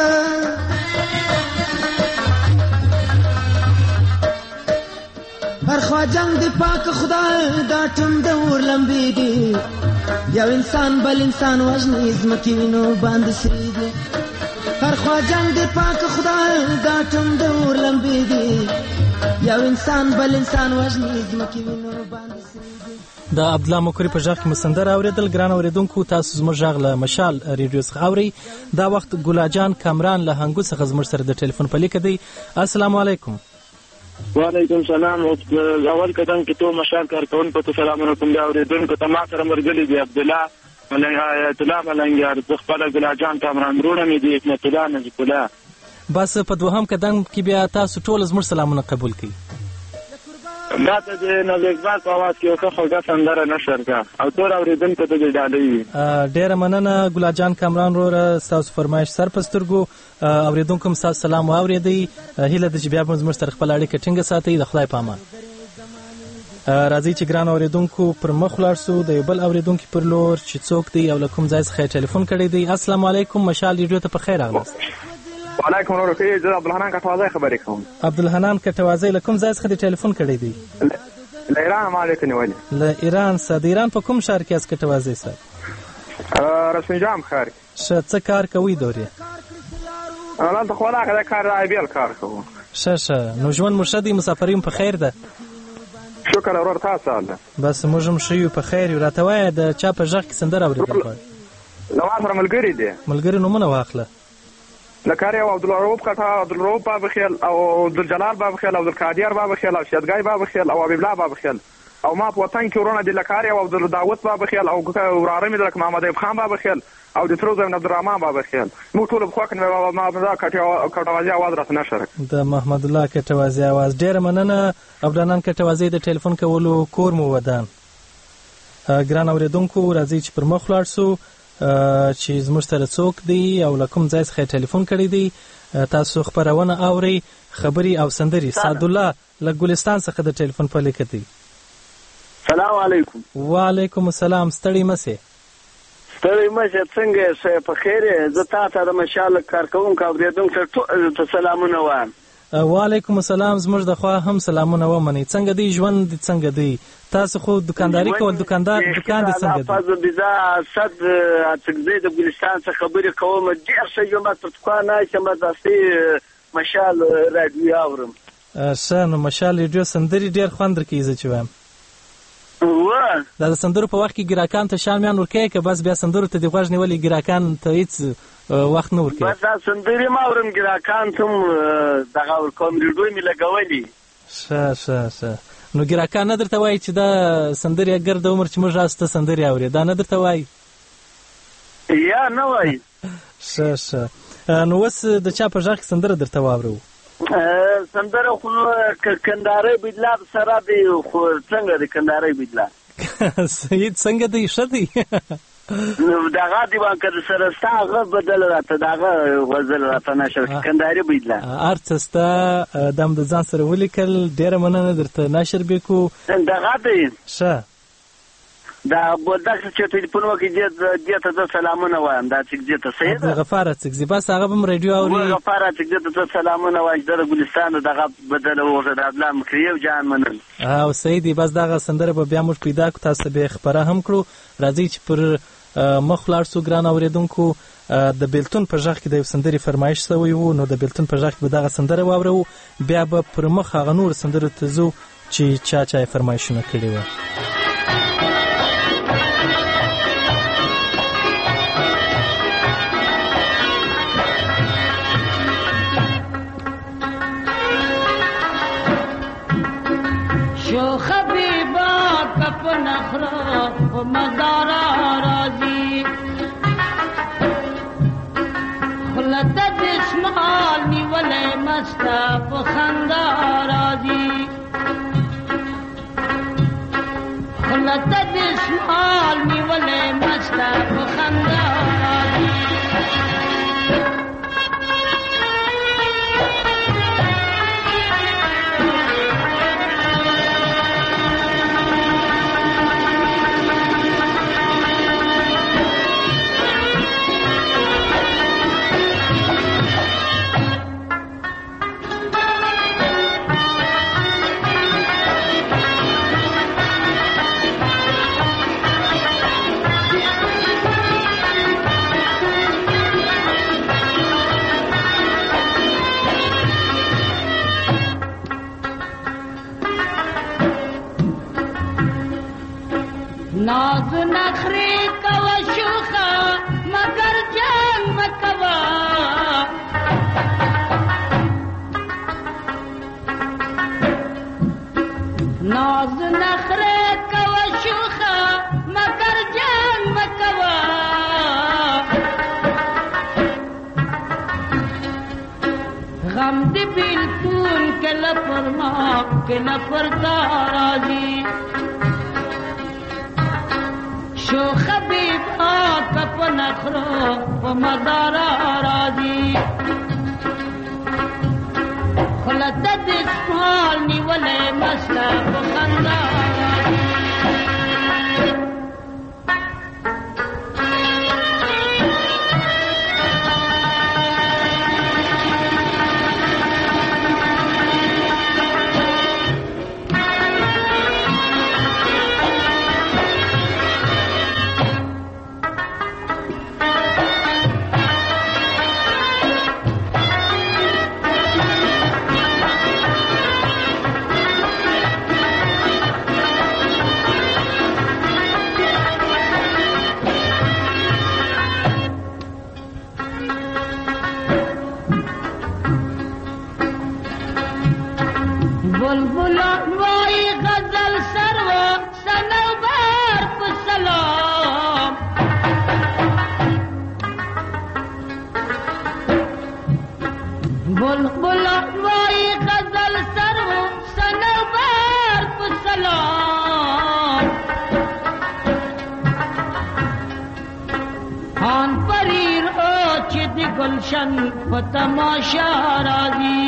هر خوا جنگ دی پاک خدای دا ټم د اور لمبي دي یو انسان بل انسان وژني ځمکې وینو باندې سریږي هر خوا جنگ دی پاک خدای دا ټم د اور لمبي دي یو انسان بل انسان وژني ځمکې وینو باندې سریږي.
د عبدالله مکري په غږ کې مو سندره اورېدل. ګران اورېدونکو تاسو زموږ غږ له مشال ریډیو څخه اورئ. دا وخت ګلاجان کامران له هنګو څخه زموږ سره د ټلیفون په لیکه دی. السلام علیکم.
وعلیکم سلام. اول قدم کې تو مشال کارکونکو ته سلام علیکم. بیا اورېدونکو ته ما سره مرګلي دی عبدالله ملنګ آیت الله ملنګیار د خپل ګلاجان کامران وروڼه مې دي حکمت الله نجیب الله.
بس په دوهم قدم کې بیا تاسو ټول زموږ سلامونه قبول کړئ.
دا ته د نازکباز په اواز کې یو ښه خوږه سندره نشر کړه او ټول اورېدونکو ته دې ډالۍ وي.
ډېره مننه ګلاد جان کامران وروره، ستاسو فرمایش سر په سترګو. اورېدونکو هم ستاسو سلام واورېدی. هیله ده چې بیا به زموږ سره خپله اړیکه ټینګه ساتئ. د خدای په امان. راځئ چې ګران اورېدونکو پر مخ ولاړ سو د یو بل اورېدونکي پر لور چې څوک دی او له کوم ځای څخه یې ټلیفون کړی دی. السلام علیکم، مشال ریډیو ته په خیر راغلاست.
وعلیکم ورحمة الله. زه عبدالحنان کټوازی خبرې کوم.
عبدالحنان کټوازی، له کوم ځای څخه دې ټلیفون کړی دی؟
له ایران ما اړیکه نیولې.
له ایران څخه. د ایران په کوم ښار کې یاست کټوازی صاحب؟
رسمجام ښار کې.
ښه، څه کار کوئ دورې؟
هلته خو هغه کار د آی بي ال کار کوو.
ښه ښه، نو ژوند مو ښه دی؟ مسافري مو په خیر ده؟
شکر ورور، تاسو الله؟
بس موږ هم ښه یو، په خیر یو. راته وایه د چا په غږ کې سندره اورېدل غواړې؟
له ما سره ملګري دي.
ملګري نومونه واخله.
لکه یو عبدالرؤف کټه، عبدالرؤف بابخیل او عبدالجلال بابخیل او عبدالقادر بابخیل او شهدګای بابخیل او حبیب الله بابخیل. او ما په وطن کې ورونه دي لکه یو عبدالداود بابخیل او وراره مې لکه محمد ایوب خان بابخیل او د ترو زین عبدالرحمن بابخیل. موږ ټول په خوا کې ما دا کټوازی اواز راته نشر
د محمد الله کټوازی اواز. ډېره مننه عبدالحنان کټوازی د ټلیفون کولو کور مو ودان. ګران اورېدونکو راځئ چې پر مخ ولاړ سو چې زموږ سره څوک دی او له کوم ځای څخه یې ټلیفون کړی دی. تاسو خپرونه اورئ، خبرې او سندرې. سعدالله له ګلستان څخه د ټلیفون په لیکه دی.
سلام علیکم.
وعلیکم السلام. ستړي مه سې.
ستړي مه سې، څنګه یې؟ ښه په خیر یې؟ زه تا ته د مشال کارکوونکو اورېدونکو ته سلامونه وایم.
وعلیکم السلام. زموږ د خوا هم سلامونه ومنئ. څنګه دی ژوند؟ څنګه دی؟ تاسو خو دکانداري کول، دکاندار دکان دې څنګه دی؟
فضل بزا صد اڅکزی د ګلستان څخه خبرې کوم. ډېر ښه یم، تر دکان ناستم داسې مشال راډیو اورم.
ښه، نو مشال ریډیو سندرې ډېر خوند درکوي زه چې وایم. دا د سندرو په وخت کې ګراکان ته شال میان ورکوي که بس بیا سندرو ته دې غوږ نیولې ګراکان ته هېڅ وخت نه ورکوي؟
بس دا سندرې ما اورم، ګراکان ته هم دغه ورکوم، ریډیو مې لګولي.
ښه ښه ښه. نو ګراکان نه درته وایي چې دا سندرې اګر د عمر چې موږ راسو ته سندرې اورې، دا نه درته وایي؟
یا نه وایي.
ښه ښه. نو اوس د چا په غږ کې سندره درته واورو؟
سندره خو کندهارۍ بدلا سره دی. خو څنګه دی کندهارۍ بدلا؟
سید څنګه دی؟ ښه دی.
دغه دیوان که سره ستا هغه بدل راته دغه غزل راته نشر کندهارۍ بدلا
هر څه ستا دم د ځان سره ولیکل. ډېره مننه درته نشر بکو.
دغه دی.
ښه.
دا بولدک چې ټلیفون وکړي دې ته زه سلامونه وایم. دا چکزي ته صحیح ده؟
غفار اڅکزي. بس هغه به م ریډیو اوري.
غفار اڅکزي ته زه سلامونه وایم. د ګلستان دغه بدله وغږه د عبدالله مکریو جان منل.
او صحیح دی. بس دغه سندره به بیا موږ پیدا کړو، تاسو به یې خپره هم کړو. راځئ چې پر مخ ولاړ سو ګران اورېدونکو. د بیلتون په غږ کې د یو سندرې فرمایش شوی و، نو د بیلتون په غږ کې به دغه سندره واورو. بیا به پر مخ هغه نور سندرو ته ځو چې چا چا یې فرمایشونه کړي وه.
مزارا راضی خلت دشمال نیولے مستا پخندا راضی خلت دشمال نیولے مستا پخندا راضی नाज नखरे कवा शुखा मगर जान मकवा नाज नखरे कवा शुखा मगर जान मकवा गम दे बिल्कुल कल फरमा के न परता राजी शो खबीब आका पनखरो व मदारा राजी खलत दिस्माल निवले मसला बखंदा गुलशन व तमाशा राजी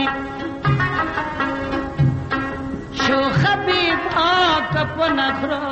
शो खबीब आका पनखرو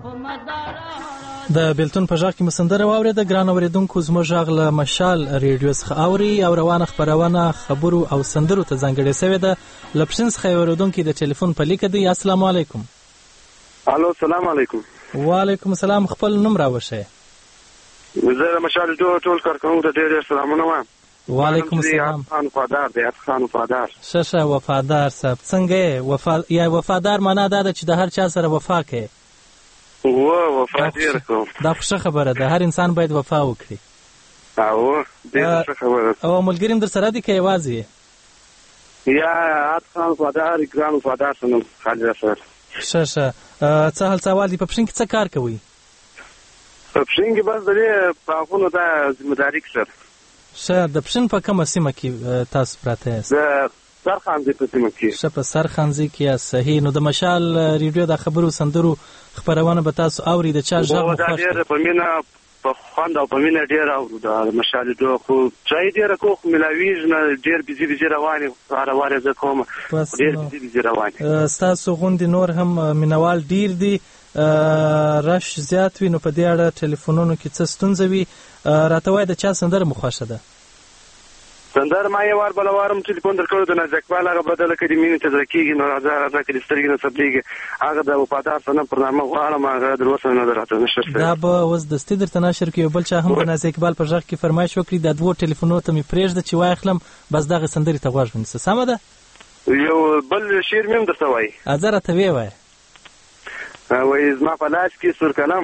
د بیلتون په ژغ کې مسندره واورېده. ګران اورېدونکو زموږ غږ له مشال ریډیو څخه اوري او روانه خپرونه خبرو او سندرو ته ځانګړې شوې ده. له پښین څخه یو اورېدونکی د ټلیفون په لیکه دی. السلام علیکم.
الو السلام علیکم.
وعلیکم السلام. خپل نوم راوښیه.
زه د مشال ریډیو ټول کارکونکو ته ډېر ډېر سلامونه وایم.
وعلیکم السلام.
خان وفادار دی خان وفادار.
ښه ښه وفادار صاحب څنګه یې؟ وفا یا وفادار معنا دا ده چې د هر چا سره وفا کوي.
و وفا ډېر کوم.
دا ښه خبره ده. هر انسان باید وفا وکړي.
او ډېر ښه خبره.
او ملګری هم در سره دی که یوازې یې؟
یا عاد خان وفادار ګران وفادار سنم خالد سره.
ښه ښه. څه حال سوال دی؟ په پښین کې څه کار کوئ؟
په پښین کې بس د دې پاکونو ته ذمهداري کې سره.
ښه. د پښین په کومه سیمه کې تاسو پراته یاست؟
د سرخانځي په سیمه کې.
ښه په سرخانځي کې یاست. صحیح. نو د مشال ریډیو د خبرو سندرو خپرونه به تاسو اوري. د چا غږ مو خوښ دی؟
ډېر په مینه په خوند او په مینه ډېر اورو د مشال ریډیو. خو ځای ډېره کو خو ملاویږي نه ډېر بیزي بیزي روانې هره واره زه کوم ډېر بیزي بیزي روانې.
ستاسو غوندې نور هم مینوال ډېر دي. رش زیات وي. نو په دې اړه ټلیفونونو کې څه ستونزه وي راته وایه د چا سندره مو خوښه ده؟
سندره ما یې وار بله وار هم ټلیفون درکړی د نازک اقبال هغه بدله کړي مینې ته زړه کېږي نو راځه راځه کړي سترګې نه څپلېږي هغه د وفادار صنم پر نامه غواړم هغه در اوسه نه ده راته نشر شوی. دا
به اوس دستي درته نشر کړي. یو بل چا هم د نازک اقبال په غږ کې فرمایش وکړي دا دوو ټلیفونونو ته مې پرېږده چې واخلم بس دغه سندرې ته غوږ ونیسه. سمه ده؟
یو بل شعر مې هم درته وایي.
اځه راته ویې وایه.
وایي زما په لاس کې سور قلم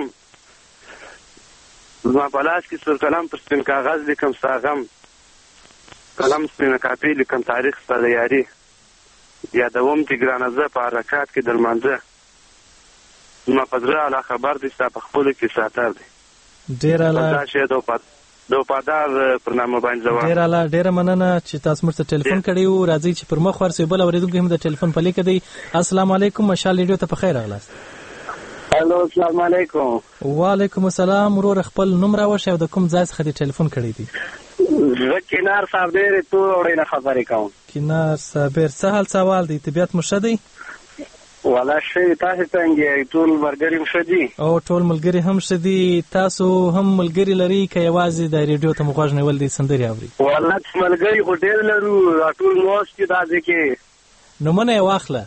زما په لاس کې سور قلم پر سپین کاغذ لیکم ستا غم قلم سپینه کاپي لیکم تاریخ ستا د یاري یادوم چې ګرانه زه په حرکات کې در مانځه زما په زړه اعلی خبر دی ستا په خپلو کې ساتر دی.
ډېر اعلی.
دا شی د وفادار پر نامه باندې ځواب.
ډېر اعلی. ډېره مننه چې تاسو موږ ته ټلیفون کړی و. راځئ چې پر مخ ورسئ. بل اورېدونکی هم د ټلیفون په لیکه دی. السلام علیکم. مشال ریډیو ته په خیر راغلاست.
الو السلام علیکم.
وعلیکم السلام. ورور خپل نوم راوښیه او د کوم ځای څخه دې ټلیفون کړی دی؟
زه کینار صابر تور وړې نه خبرې کوم.
کینار صابر. څه حال سوال دی؟ طبیعت مو ښه دی؟
والا ښه. تاسو څنګه یې؟ ټول ملګري هم ښه دي؟
او ټول ملګري هم ښه دي. تاسو هم ملګري لرئ که یوازې د ریډیو ته مو غوږ نیول دی سندرې اورئ؟
والا ملګري خو ډېر لرو. ټول ناست دي دا ځای کې.
نومونه یې واخله.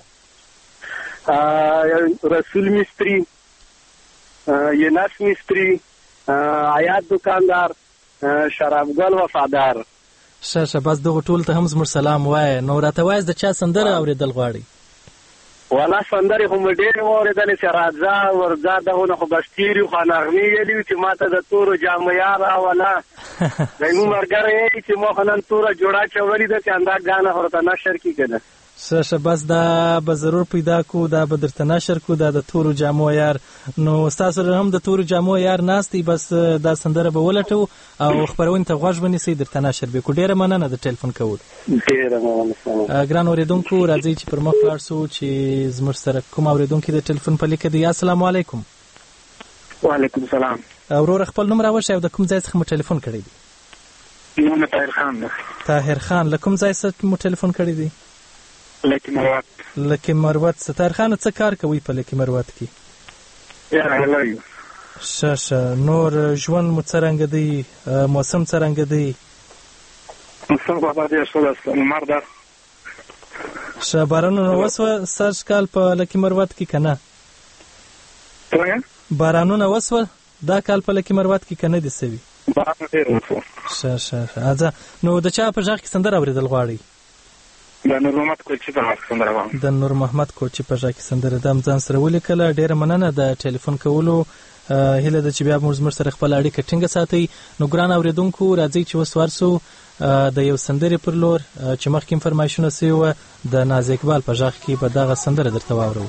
رسول مستری، یناس مستری، آیات دکاندار، شرابګل وفادار.
ښه ښه. بس دغو ټولو ته هم زموږ سلام وایه. نو راته وایه د چا سندره اورېدل غواړئ؟
والا سندرې خو مې ډېرې واورېدلې چې راځه ورځه دغونه خو بس تېري خو نغمې ویلي وي چې ما ته د تورو جامه یاره والا زموږ ملګری یې چې ما خو نن توره جوړه چولې ده چې همدا ګانه خو ورته نشر کړي که نه.
شه بس دا به ضرور پیدا کو، دا به درته نشر کو، دا د تورو جامو یار. نو ستاسو هم د تورو جامو یار ناستی، بس دا سندره به ولټو او خبرونه ته غوږ ونیسئ، درته نشر به کو. ډیره مننه د ټلیفون کول.
ډیره مننه.
ګران اوریدونکو راځي چې پر مخ لاړ شو چې زموږ سره کوم اوریدونکو د ټلیفون په لیکه دی. السلام علیکم.
وعلیکم السلام.
ورور خپل نوم راوښی او د کوم ځای څخه مو ټلیفون کړی دی؟
نوم طاهر خان دی.
طاهر خان، له کوم ځای څخه مو ټلیفون کړی دی؟
لکی مروت.
لکی مروت. طاهر خان څه کار کوي په لکی مروت کې؟
یاره لایو.
شه شه نور ژوند مو څرنګه دی؟ موسم څرنګه دی؟
موسم په باندې ښه ده، لمر ده.
شه بارانونه وسوه سږ کال په لکی مروت کې که نه؟
څنګه؟
بارانونه وسوه دا کال په لکی مروت کې که نه دي سوي؟
باران ډېر وسو.
شه شه ښه. نو د چا په غږ کې سندره اورېدل غواړئ؟
د نور محمد کوچي په غږ کې سندره غواړم.
د نور محمد کوچي په غږ کې سندره. دا هم ځان سره ولیکله. ډېره مننه د ټلیفون کولو. هیله ده چې بیا موږ زموږ سره خپل اړیکه ټینګه ساتئ. نو ګران اورېدونکو راځئ چې اوس ورسو د یو سندرې پر لور چې مخکې فرمایشونه سوي وه، د ناز اقبال په غږ کې به دغه سندره درته واورو.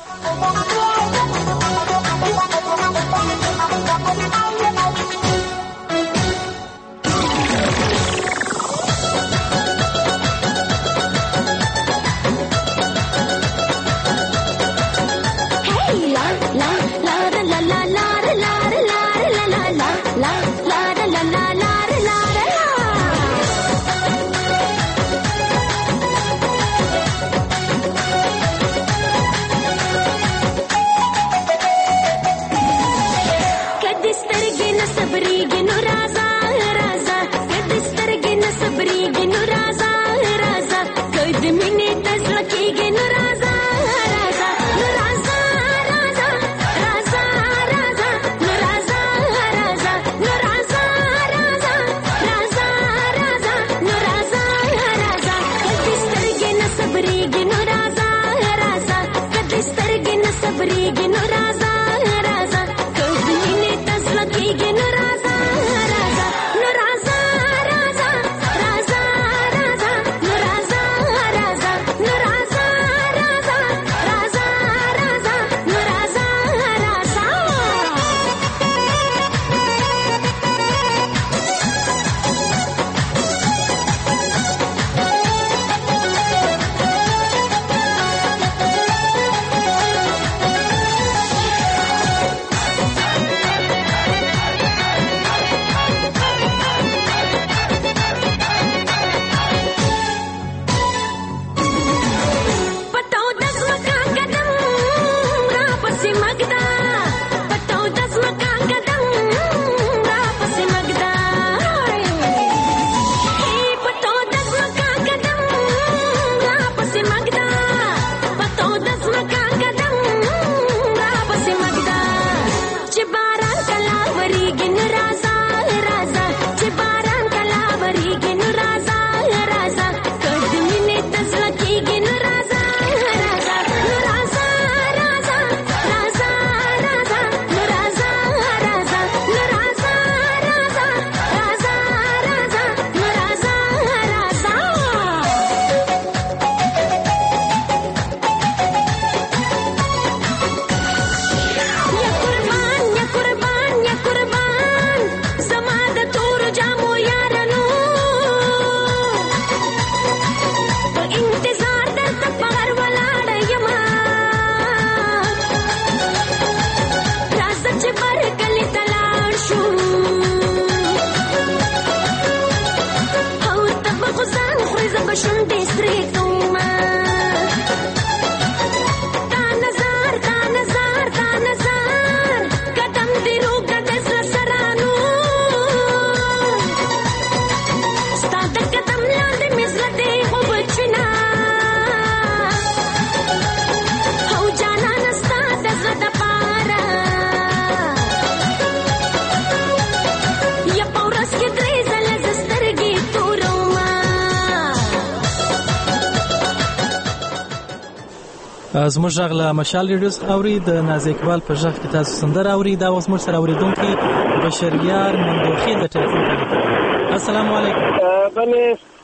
زموږ غږ له مشال ریډیو څخه اوري. د ناز اقبال په غږ کې تاسو سندره اوري. دا اوس موږ سره اورېدونکي بشریار مندوخي د ټلیفون په لیکه. السلام علیکم.
بله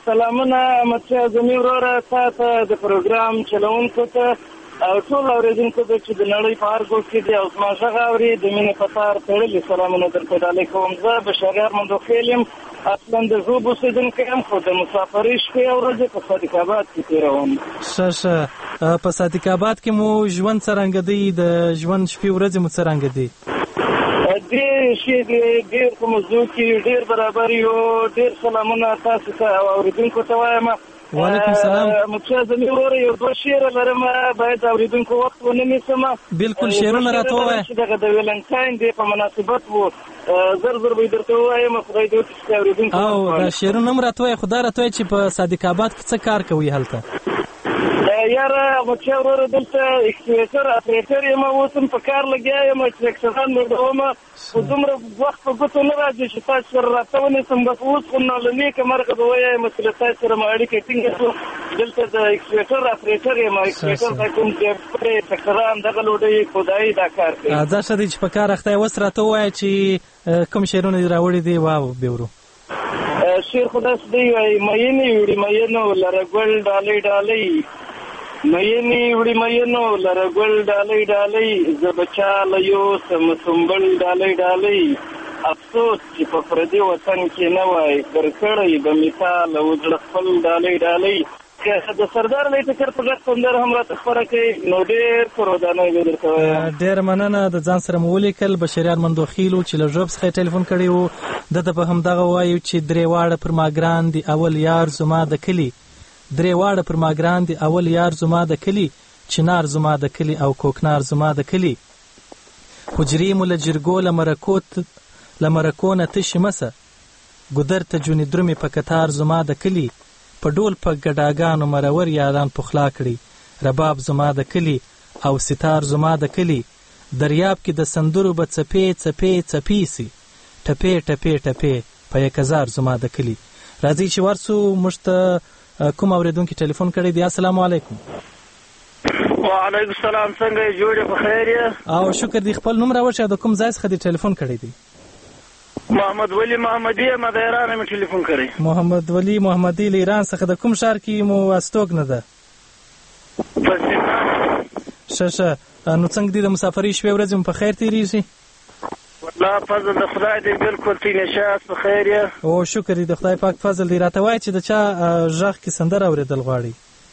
سلامونه احمدشاه زمي وروره تا ته د پروګرام چلوونکو ته او ټول اورېدونکو ته چې د نړۍ په هر ګوټ کې دي او زما غږ اوري د مینې په تار تړلي سلامونه درته ډالۍ کوم. زه بشاري ارمند وخیل یم، اصلا د ژوب اوسېدونکی یم، خو د مسافرۍ شپې او ورځې په صادق آباد کې تېروم.
ښه ښه، په صادق آباد کې مو ژوند څرنګه دی؟ د ژوند شپې ورځې مو څرنګه دي؟
ډېر ښې دي، ډېر په موضوع کې ډېر برابر یو. ډېر سلامونه تاسو ته او اورېدونکو ته وایم.
وعلیکم سلام.
احمدشاه زمي وروره یو دوه شعره لرم، باید اورېدونکو وخت ونه نیسم.
بلکل شعرونه راته ووایه.
چې دغه د ویلنټاین ډې په مناسبت و، زر زر به یې درته ووایم، خدای دې وکړي چې اورېدونکو
او دا شعرونه هم راته وایه، خو دا راته وایه چې په صادق آباد کې څه کار کوي هلته؟
یاره احمدشاه وروره دلته اکسکیویټر اپریټر یم، اوس هم په کار لګیا یم، ټریکټران لوډوم، خو دومره وخت په ګوتو نه راځي چې تاسو سره راته ونیسم. بس اوس خو نو له نیکه مرګه به ووایم چې له تاسو سره مې اړیکه ټینګه شوه. دلته د اکسکیویټر اپریټر یم، اکسکیویټر ته کوم ټریکټران دغه لوډوي خدایي دا کار کوي.
دا ښه دی چې په کار اخته یې. اوس راته ووایه چې کوم شعرونه دې راوړي دي. واو بیورو
شعر خو داسې دی وایي: مینې وړي مینو لره ګل ډالۍ ډالۍ، مینې وړي مینو لره ګل ډالۍ ډالۍ، زه به چاله یوسم سنبل ډالۍ ډالۍ، افسوس چې په پردي وطن کې نه وای، درکړی به مې تا له وزړه خپل ډالۍ ډالۍ. که د سردار علی ټکر په غږ سندره هم راته خپره کوي نو ډېر ښه ودانۍ به درته وایم.
ډېره مننه. د ځان سره مو ولیکل بشري ارمند وخیل و چې له ژوب څخه یې ټلیفون کړی و. ده ته به همدغه وایو چې درې واړه پر ما ګران دي، اول یار زما د کلي، درې واړه پر ما ګران دي، اول یار زما د کلي، چنار زما د کلي او کوکنار زما د کلي، حجرې مو له جرګو له مرکو له مرکو نه تشې مسه، ګودر ته جونې درومې په کتار زما د کلي، په ډول په ګډاګانو مرور یاران پخلا کړي، رباب زما د کلي او ستار زما د کلي، دریاب کې د سندرو به څپې څپې څپې سي، ټپې ټپې ټپې په یک هزار زما د کلي. راځئ چې ورسو موږ ته کوم اورېدونکي ټلیفون کړی دی. السلام علیکم.
وعلیکم السلام، څنګه یې جوړ یې؟ بخیر یې؟
او شکر دی. خپل نوم راوښیه، د کوم ځای څخه دې ټلیفون کړی دی؟
محمد ولی محمدي یم، د ایران مې ټلیفون کړی.
محمد ولی محمدي له ایران څخه. د کوم ښار کې مو استوګنه ده؟ ښه ښه. نو څنګه دي د مسافرۍ شپې ورځې مو په خیر تېرېږي؟
والله فضل د خدای دی، بلکل تی نشاست په خیر یې.
او شکر دی، د خدای پاک فضل دی. راته وایه چې د چا غږ کې سندره اورېدل غواړي؟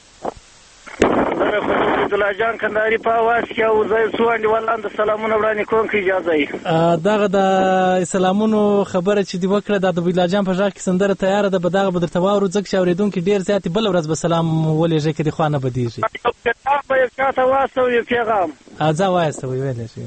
زه خو د عبدالله جان کندهاري په اواز کې او زه څو انډیوالان د سلامونه وړاندې کوم که اجازه یې.
دغه د سلامونو خبره چې دې وکړه دا د عبدالله جان په غږ کې سندره تیاره ده، به دغه به درته واورو، ځکه چې اورېدونکي ډېر زیات دي. بله ورځ به سلام ولېږئ که دې خوا نه بدېږي.
یو پیغام به یو چا ته واستوي، یو پیغام
ځه وایستوئ ویلی شي.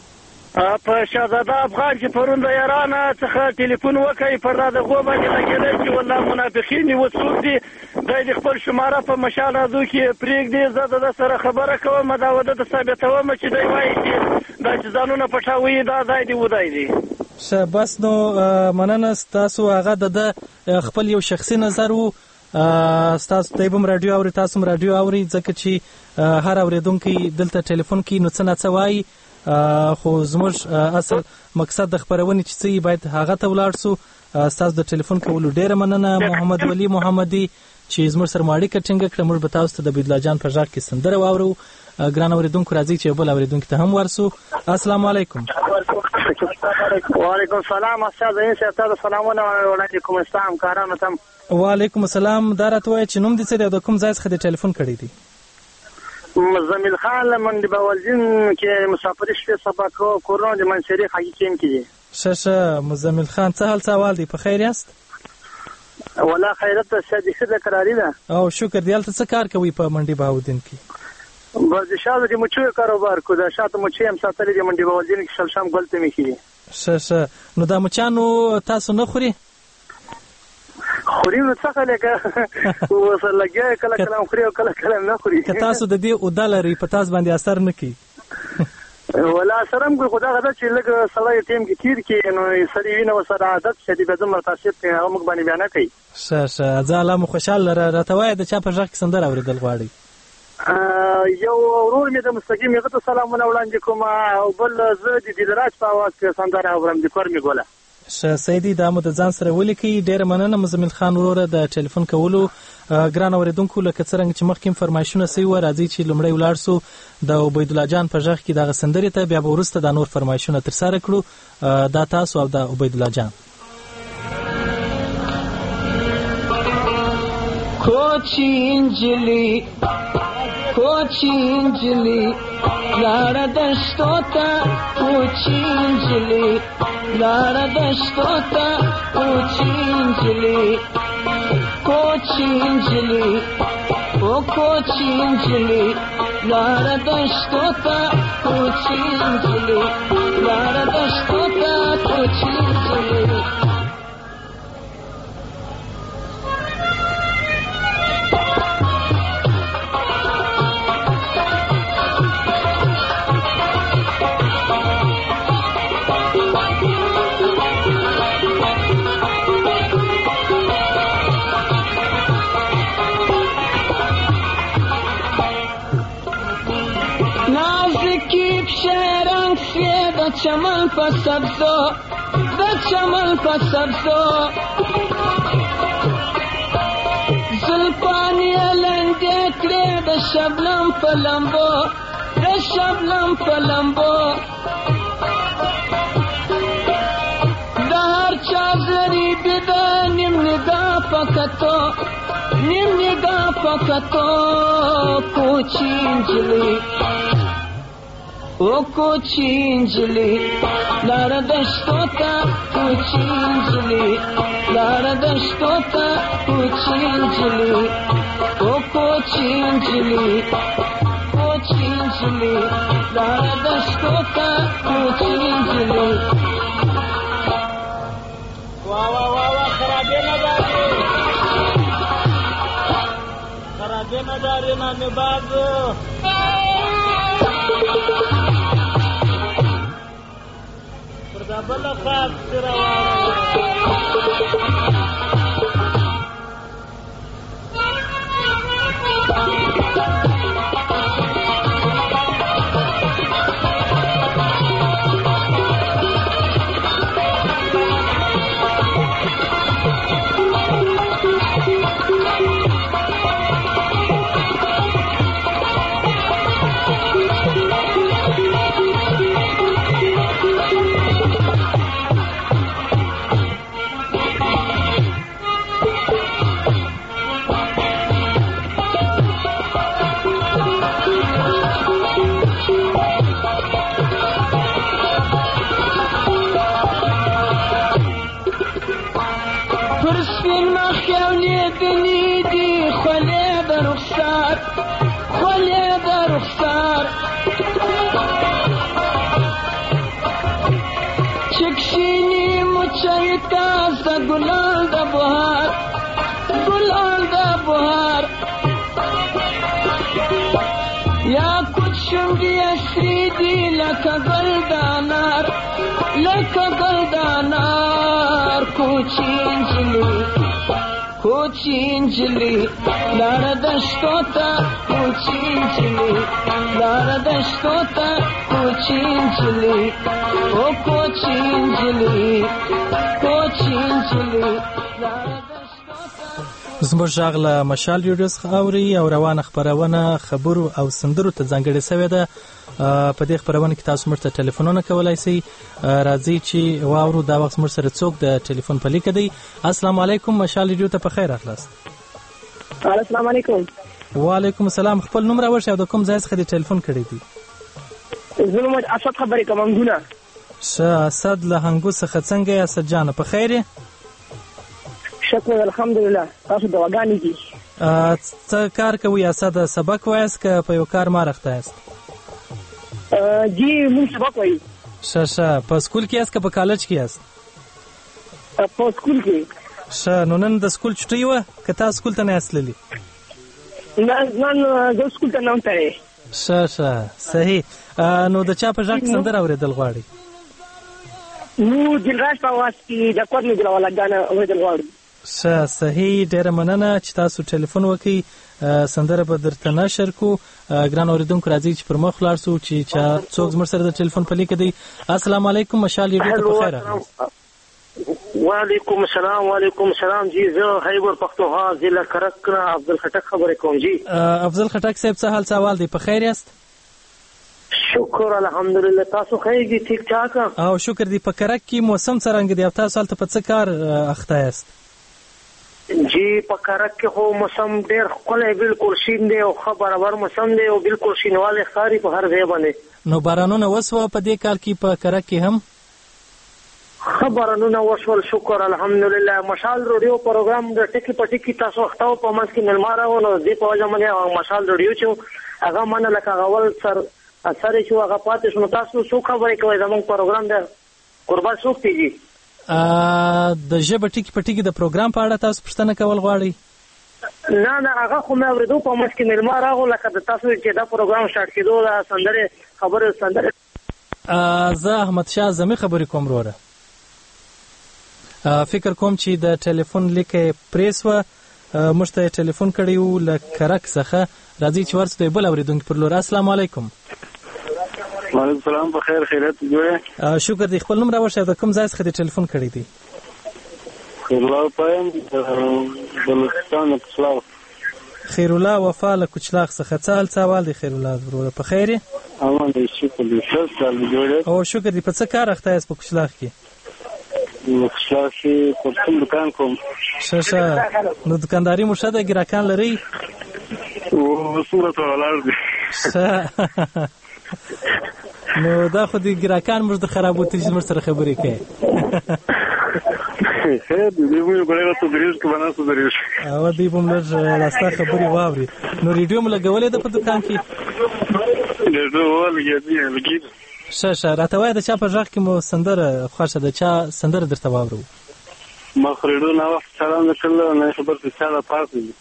په شهزاده افغان چې پرون د ایران څخه ټلیفون وکړی پر دا دغو باندې لګېدی چې والله منافقین یې وڅوک دي، دی د خپل شماره په مشال رادو کې پرېږدي. زه د ده سره خبره کوم، دا وده ته ثابتوم چې دی وایي چې دا چې ځانونه پټوي دا ځای دی ودی دی.
ښه بس نو مننه ستاسو. هغه د ده خپل یو شخصي نظر و. ستاسو دی به هم راډیو اوري، تاسو هم راډیو اورئ، ځکه چې هر اورېدونکی دلته ټلیفون کوي نو څه نه څه وایي، خو زموږ اصل مقصد د خپرونې چې څه باید هغه ته ولاړ سو. ستاسو د ټلیفون کولو ډېره مننه محمد ولی محمدي چې زموږ سره مو اړیکه ټینګه کړه. موږ به تاسو ته د عبدالله جان په غږ کې سندره واورو. ګران اورېدونکو راځئ چې یو بل اورېدونکي ته هم ورسو. السلام علیکم.
وعلیکم السلام. استاد زین صاحب ته سلامونه وړاندې کوم. اسلام کارانو ته
وعلیکم السلام. دا راته وایه چې نوم دې څه دی او د کوم ځای څخه دې ټلیفون کړی دی؟
مزمل خان له منډي باولجین کې مسافرۍ شپې سبا کو کورونه د منصري حقیقیم کې دي.
ښه ښه. مزمل خان څه حال څه احوال دی؟ په خیر یاست؟
والله خیرت ته ښه ده، قراري ده.
او شکر دی. هلته څه کار کوئ په منډي باولجین کې؟
بس د شاتو د مچیو کاروبار کو. د شاتو مچۍ هم ساتلې د منډي باولجین کې شلشم ګل ته مې کېږي.
ښه ښه. نو دا مچانو تاسو نه خوري؟
خوري نو څه لکه وسه لګیا کله کله خوري او کله کله نه خوري.
که تاسو د دې اوده لرئ په تاسو باندې اثر نه کوي؟
ولا اثر هم کوي، خو دغه ده چې لږ سړی ټیم کې تېر کړي نو سړي وینه ورسره عادت شي، بیا دومره تاثیر کوي هغه موږ باندې بیا نه کوي.
ښه ښه. ځه الله مو خوشحاله لره. راته وایه د چا په غږ کې سندره اورېدل غواړئ؟
یو ورور مې د مستقیم هغه ته سلامونه وړاندې کوم او بل زه د دلراج په اواز کې سندره اورم، د کور مې ګوله.
ښه سیدي دا مو د ځان سره ولیکئ. ډېره مننه مزمل خان وروره د ټلیفون کولو. ګران اورېدونکو لکه څرنګه چې مخکې فرمایشونه سوي وه راځئ چې لومړی ولاړ سو د عبیدالله جان په غږ کې دغه سندرې ته، بیا به وروسته دا نور فرمایشونه ترسره کړو. دا تاسو او د عبیدالله جان.
کوچی انجلی کوچی انجلی لاره دشتو تا کوچی انجلی لاره دشتو تا کوچی انجلی کوچی انجلی او کوچی انجلی لاره دشتو تا کوچی انجلی لاره دشتو تا کوچی انجلی شهرنگ سیه دا چمن پا سبزو دا چمن پا سبزو زلپانی لنده کره دا شبلم پا لمبو دا شبلم پا لمبو دا هر چازری بیده نیم نگاه پا کتو نیم نگاه پا کتو کوچی انجلی او کوچی انجلی لاره دشتو تا کوچی انجلی لاره دشتو تا کوچی انجلی او کوچی انجلی کوچی انجلی لاره دشتو تا کوچی انجلی.
وا وا وا وا خرابی نداری خرابی نداری نامی بازو دا بل خاص
چکشینی مچایتا سا گلان دا بہار گلان دا بہار یا کچھ شنگی اسری دی لکا گلدانار لکا گلدانار کوچی انجلی کوچی انجلی لاره دشتو تا کوچی انجلی لاره دشتو تا کوچی انجلی او کوچی انجلی کوچی انجلی
زموږ غږ له مشال ریډیو څخه اوري او روانه خپرونه خبرو او سندرو ته ځانګړې سوې ده. په دې خپرونه کې تاسو موږ ته ټلیفونونه کولی شئ. راځئ چې واورو دا وخت موږ سره څوک د ټلیفون په لیکه دی. السلام علیکم مشال ریډیو ته په خیر راغلاست.
السلام علیکم.
وعلیکم السلام. خپل نوم راوښیه او د کوم ځای څخه دې ټلیفون کړی دی؟
زه محمد اسد خبرې کوم هنګونه.
ښه اسد له هنګو څخه څنګه یې اسد جانه په خیر یې؟
شکر الحمدلله. تاسو دواګانې دي؟
څه کار کوئ اسد؟ سبق وایاست که په یو کار مارخته یاست؟
جی مونږ سبق وایو.
ښه ښه. په سکول کې یاست که په کالج کې یاست؟
په سکول کې.
ښه. نو نن د سکول چټۍ وه که تاسو سکول ته نه یاست تللي؟
نن زه سکول ته نه وم تللی.
ښه ښه صحیح. نو د چا په غږ کې سندره اورېدل غواړئ؟
نو دلراج په اواز کې د کور مې ګلواله ګانه اورېدل غواړو.
ښه صحیح. ډېره مننه چې تاسو ټلیفون وکړئ. سندره به درته نشر کو. ګران اورېدونکو راځئ چې پر مخ ولاړ سو چې چا څوک زموږ سره د ټلیفون په لیکه دی. السلام علیکم مشال ریډیو ته په خیر راغلاست.
وعلیکم السلام وعلیکم السلام جی زه خیبر پختونخوا ضلع کرک نه عبدل خټک خبرې کوم جی.
افضل خټک صاحب څه حال سوال دی؟ په خیر یاست؟
شکر الحمدلله. تاسو خیر دي؟ ټیک ټاک
او شکر دی. په کرک کې موسم څرنګه دی او تاسو هلته په څه کار اخته یاست؟
جی په کرک کې خو موسم ډېر ښکلی بالکل شین دی او ښه برابر موسم دی او بالکل شینوالی ښکاري په هر ځای باندې.
نو بارانونه وسوه په دې کال کې په کرک کې هم؟
ښه بارانونه وشول شکر الحمدلله. مشال رادیو پروګرام د ټکي په ټکي تاسو وخته په منځ کې مېلمه راغلو نو دې په وجه باندې مشال رادیو چې هغه منه لکه هغه اول سر اثر شو هغه پاتې شو. تاسو څو خبرې کوئ زموږ پروګرام د قربان څوک دی؟
د ژبه ټکي په ټکي د پروګرام په اړه تاسو پوښتنه کول غواړئ؟
نه نه هغه خو مې اورېدو په منځ کې مېلمه راغلو لکه د تاسو چې دا پروګرام سټارټ کېدو د سندرې خبرې سندرې.
زه احمدشاه اعظمي خبرې کوم وروره. فکر کوم چې د ټلیفون لیکه پریس و موږ ته ټلیفون کړی و له کرک څخه. راځئ چې ورسو بل اورېدونکي پر لور. السلام علیکم.
وعلیکم السلام. په خیر خیریت جوړه؟
شکر دی. خپل نوم راوښیه د کوم ځای څخه دې ټلیفون کړی دی؟
خیرالله پایم د بلوچستان کچلاغ.
خیرالله وفا له کچلاغ څخه. څه حال سوال دی خیرالله وروره؟ په خیر یې؟
امان دی شکر دی. ښه سال جوړه؟
او شکر دی. په څه کار اخته یاست په کچلاغ کې؟
کچلاغ کې پرچم دکان کوم.
ښه ښه. نو دکانداري مو ښه ده؟ ګراکان لرئ؟
څومره ته ولاړ دي.
ښه. نو دا خو د ګراکان موږ د خرابوتي چې موږ سره خبرې کوي.
خیر دی. دوی مو ګړی راته دریږ که به ناسته دریږ.
او دوی به م لږ لاسته خبرې واوري. نو ریډیو مو لګولې ده په دکان کې؟
ریډیو ولګېدي لګېږي.
ښه ښه. راته وایه د چا په غږ کې مو سندره خوښه ده؟ چا سندره درته واورو؟
ما خو ریډیو ناوخته چالان نه کړله نه خبر چې چا ده پاس دی.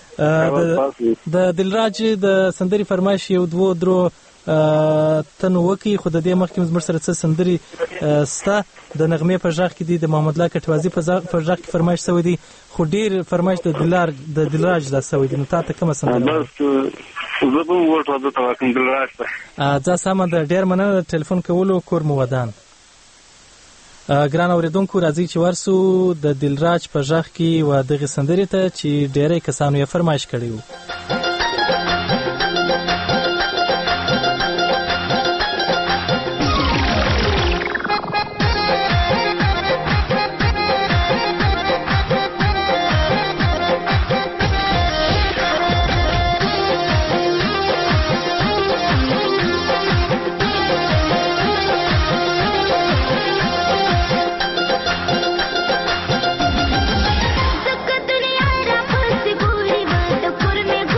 د دلراج د سندرې فرمایش یو دوه درو تنو وکړي خو د دې مخکې زموږ سره څه سندرې سته. د نغمې په غږ کې دي، د محمد الله کټوازي په غږ کې فرمایش شوی دی خو ډېر فرمایش د دلار د دلراج دا شوی دی. نو تا ته کومه سندره؟ زه به م وټ واده ته واکم دلراج ته.
ځه سمه ده. ډېر مننه د ټلیفون کولو. کور مو ودان. ګران اورېدونکو راځئ چې ورسو د دلراج په غږ کې و دغې سندرې ته چې ډېری کسانو یې فرمایش کړی و.
दुनिया रा फस गोरी बात पुर में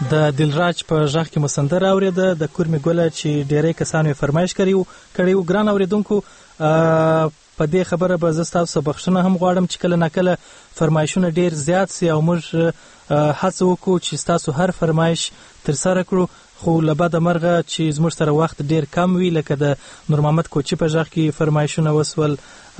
د دلراج په غږ کې مو سندره اورېده د کورمې ګله چې ډېری کسانو یې فرمایش کړی و کړی و ګران اورېدونکو په دې خبره به زه ستاسو بخښنه هم غواړم چې کله ناکله فرمایشونه ډېر زیات سي او موږ هڅه وکړو چې ستاسو هر فرمایش ترسره کړو خو له بده مرغه چې زموږ سره وخت ډېر کم وي لکه د نور محمد کوچي په غږ کې فرمایشونه وسول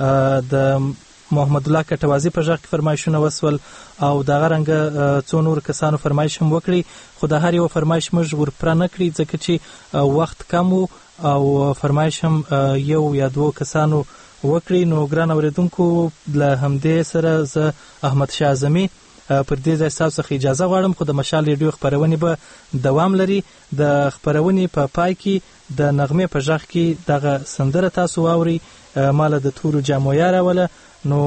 د محمد الله کټوازي په غږ کې فرمایشونه وسول او دغه رنګه څو نور کسانو فرمایش هم وکړي خو د هر یو فرمایش موږ ورپوره نه کړي ځکه چې وخت کم و او فرمایش هم یو یا دوه کسانو وکړي. نو ګران اورېدونکو له همدې سره زه احمد شاه اعظمي پر دې ځای ستاسو څخه اجازه غواړم خو د مشال ریډیو خپرونې به دوام لري. د خپرونې په پا پای کې د نغمې په غږ کې دغه سندره تاسو واورئ ماله د تورو جامو یاروله. نو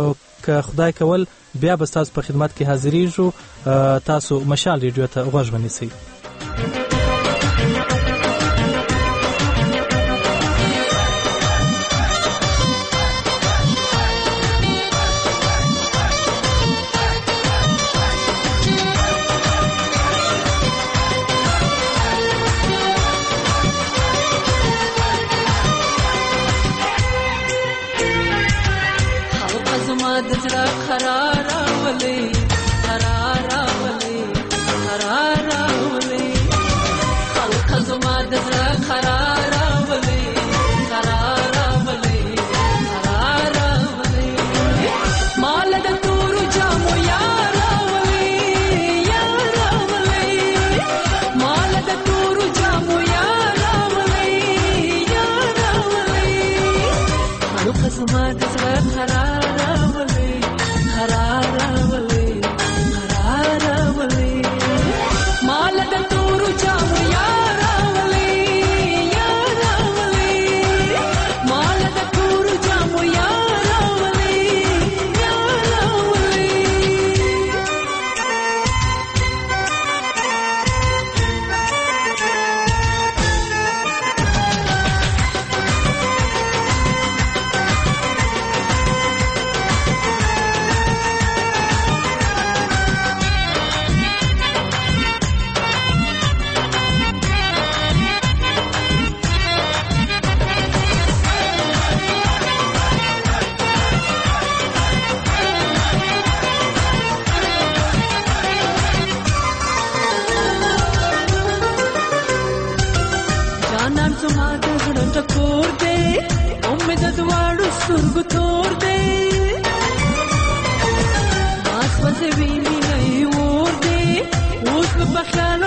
که خدای کول بیا به ستاسو په خدمت کې حاضرېږو. تاسو مشال ریډیو ته غوږ ونیسئ.
Bye.